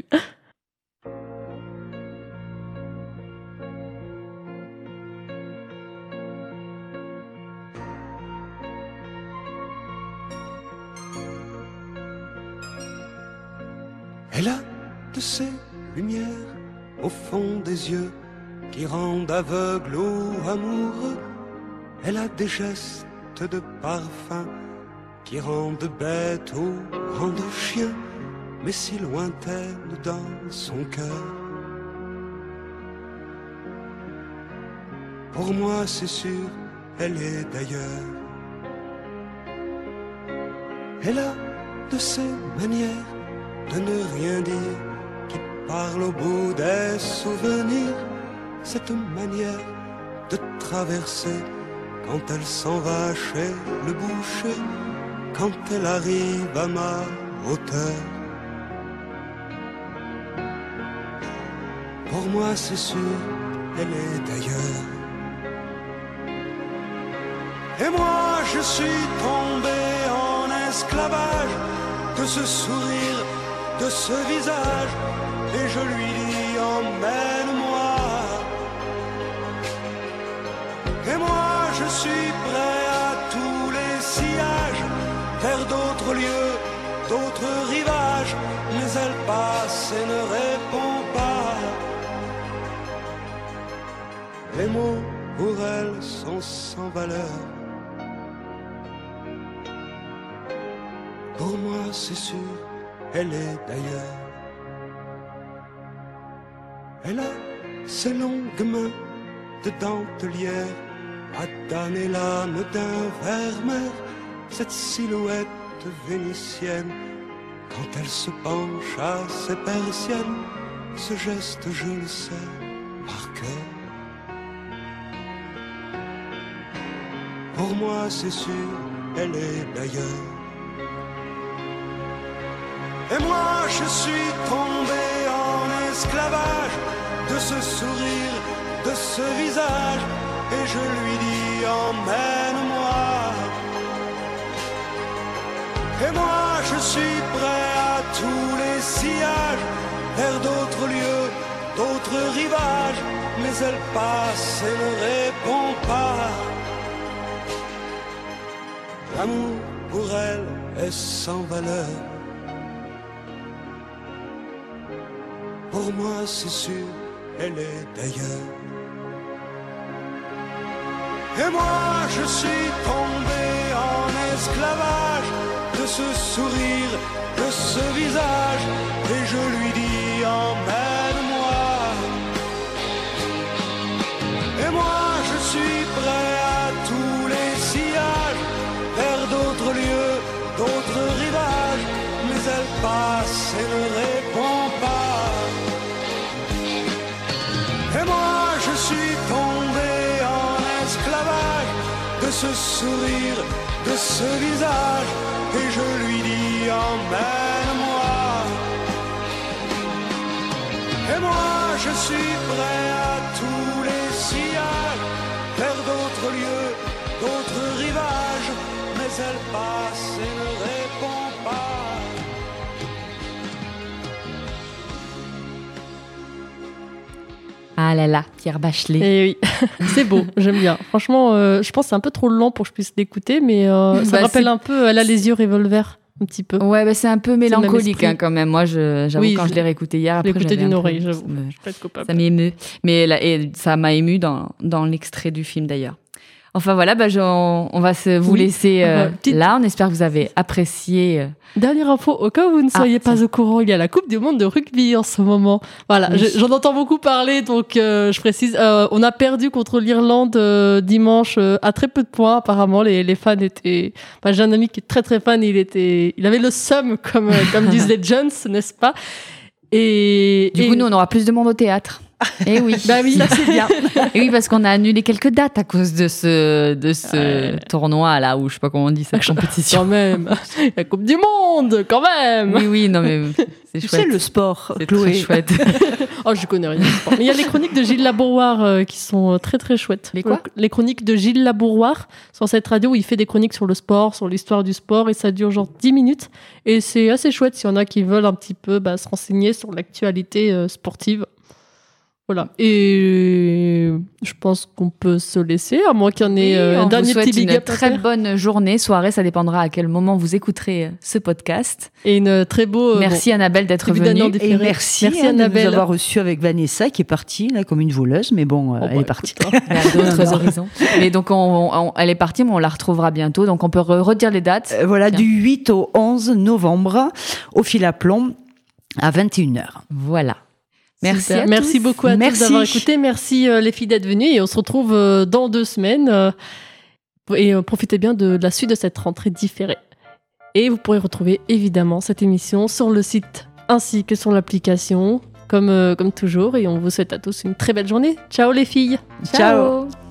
Elle a de ces lumières au fond des yeux qui rendent aveugle ou amoureux. Elle a des gestes de parfum qui rendent bête ou rendent chien, mais si lointaine dans son cœur. Pour moi c'est sûr, elle est d'ailleurs. Elle a de ces manières de ne rien dire qui parle au bout des souvenirs. Cette manière de traverser quand elle s'en va chez le boucher, quand elle arrive à ma hauteur. Pour moi c'est sûr, elle est d'ailleurs. Et moi je suis tombé en esclavage de ce sourire, de ce visage, et je lui dis emmène-moi. Et moi je suis prêt à tous les sillages, vers d'autres lieux, d'autres rivages, mais elle passe et ne répond pas. Les mots pour elle sont sans valeur. Pour moi c'est sûr, elle est d'ailleurs. Elle a ses longues mains de dentelière à damner l'âme d'un vermeer, cette silhouette vénitienne quand elle se penche à ses persiennes, ce geste je le sais par cœur. Pour moi c'est sûr, elle est d'ailleurs. Et moi je suis tombé en esclavage de ce sourire, de ce visage, et je lui dis emmène-moi. Et moi je suis prêt à tous les sillages, vers d'autres lieux, d'autres rivages, mais elle passe et ne répond pas. L'amour pour elle est sans valeur. Pour moi c'est sûr, elle est d'ailleurs. Et moi je suis tombé en esclavage de ce sourire, de ce visage, et je lui dis emmène-moi. Et moi je suis prêt à tous les sillages, vers d'autres lieux, d'autres rivages, mais elle passe et ne répond pas. Et moi je suis tombé en esclavage de ce sourire, de ce visage, et je lui dis emmène-moi. Et moi je suis prêt à tous les sillages, vers d'autres lieux, d'autres rivages, mais elle passe et ne répond pas. Ah là là, Pierre Bachelet. Et oui, c'est beau, j'aime bien. Franchement, je pense que c'est un peu trop lent pour que je puisse l'écouter, mais ça me rappelle un peu Elle a les yeux revolver. un petit peu. Ouais, bah, c'est un peu mélancolique quand même. Moi, j'avoue, quand je l'ai réécouté hier, après, je l'ai écouté d'une oreille, j'avoue. Ça m'émeut. Mais et ça m'a ému dans l'extrait du film d'ailleurs. Enfin voilà, on va vous laisser là. On espère que vous avez apprécié. Dernière info, au cas où vous ne soyez pas au courant, il y a la Coupe du Monde de rugby en ce moment. Voilà, oui. J'en entends beaucoup parler, donc je précise. On a perdu contre l'Irlande dimanche à très peu de points. Apparemment, les fans étaient. Enfin, j'ai un ami qui est très très fan. Il avait le seum, comme disent les Jones, n'est-ce pas? Et du coup, nous, on aura plus de monde au théâtre. Eh oui, bah oui, ça c'est bien. Et oui, parce qu'on a annulé quelques dates à cause de ce tournoi là, ou je sais pas comment on dit cette compétition. Quand même, la Coupe du Monde, quand même. Oui, non mais c'est chouette. C'est le sport, c'est Chloé. Très chouette. Oh, je connais rien. Mais il y a les chroniques de Gilles Labouroir qui sont très très chouettes. Les quoi? Les chroniques de Gilles Labouroir sur cette radio où il fait des chroniques sur le sport, sur l'histoire du sport, et ça dure genre 10 minutes. Et c'est assez chouette s'il y en a qui veulent un petit peu se renseigner sur l'actualité sportive. Voilà. Et je pense qu'on peut se laisser, à moins qu'il y en ait un dernier petit big up. Une très bonne journée, soirée, ça dépendra à quel moment vous écouterez ce podcast. Et une très beau. Merci Annabelle d'être venue. Et merci Annabelle de nous avoir reçus avec Vanessa qui est partie là comme une voleuse, mais bon, elle est partie. Elle a d'autres horizons. Mais donc elle est partie, mais on la retrouvera bientôt. Donc on peut redire les dates. Voilà, du 8 au 11 novembre au Fil à Plomb à 21h. Voilà. Merci. Merci beaucoup à tous d'avoir écouté. Merci les filles d'être venues et on se retrouve dans 2 semaines. Et profitez bien de la suite de cette rentrée différée. Et vous pourrez retrouver évidemment cette émission sur le site ainsi que sur l'application, comme toujours. Et on vous souhaite à tous une très belle journée. Ciao les filles. Ciao.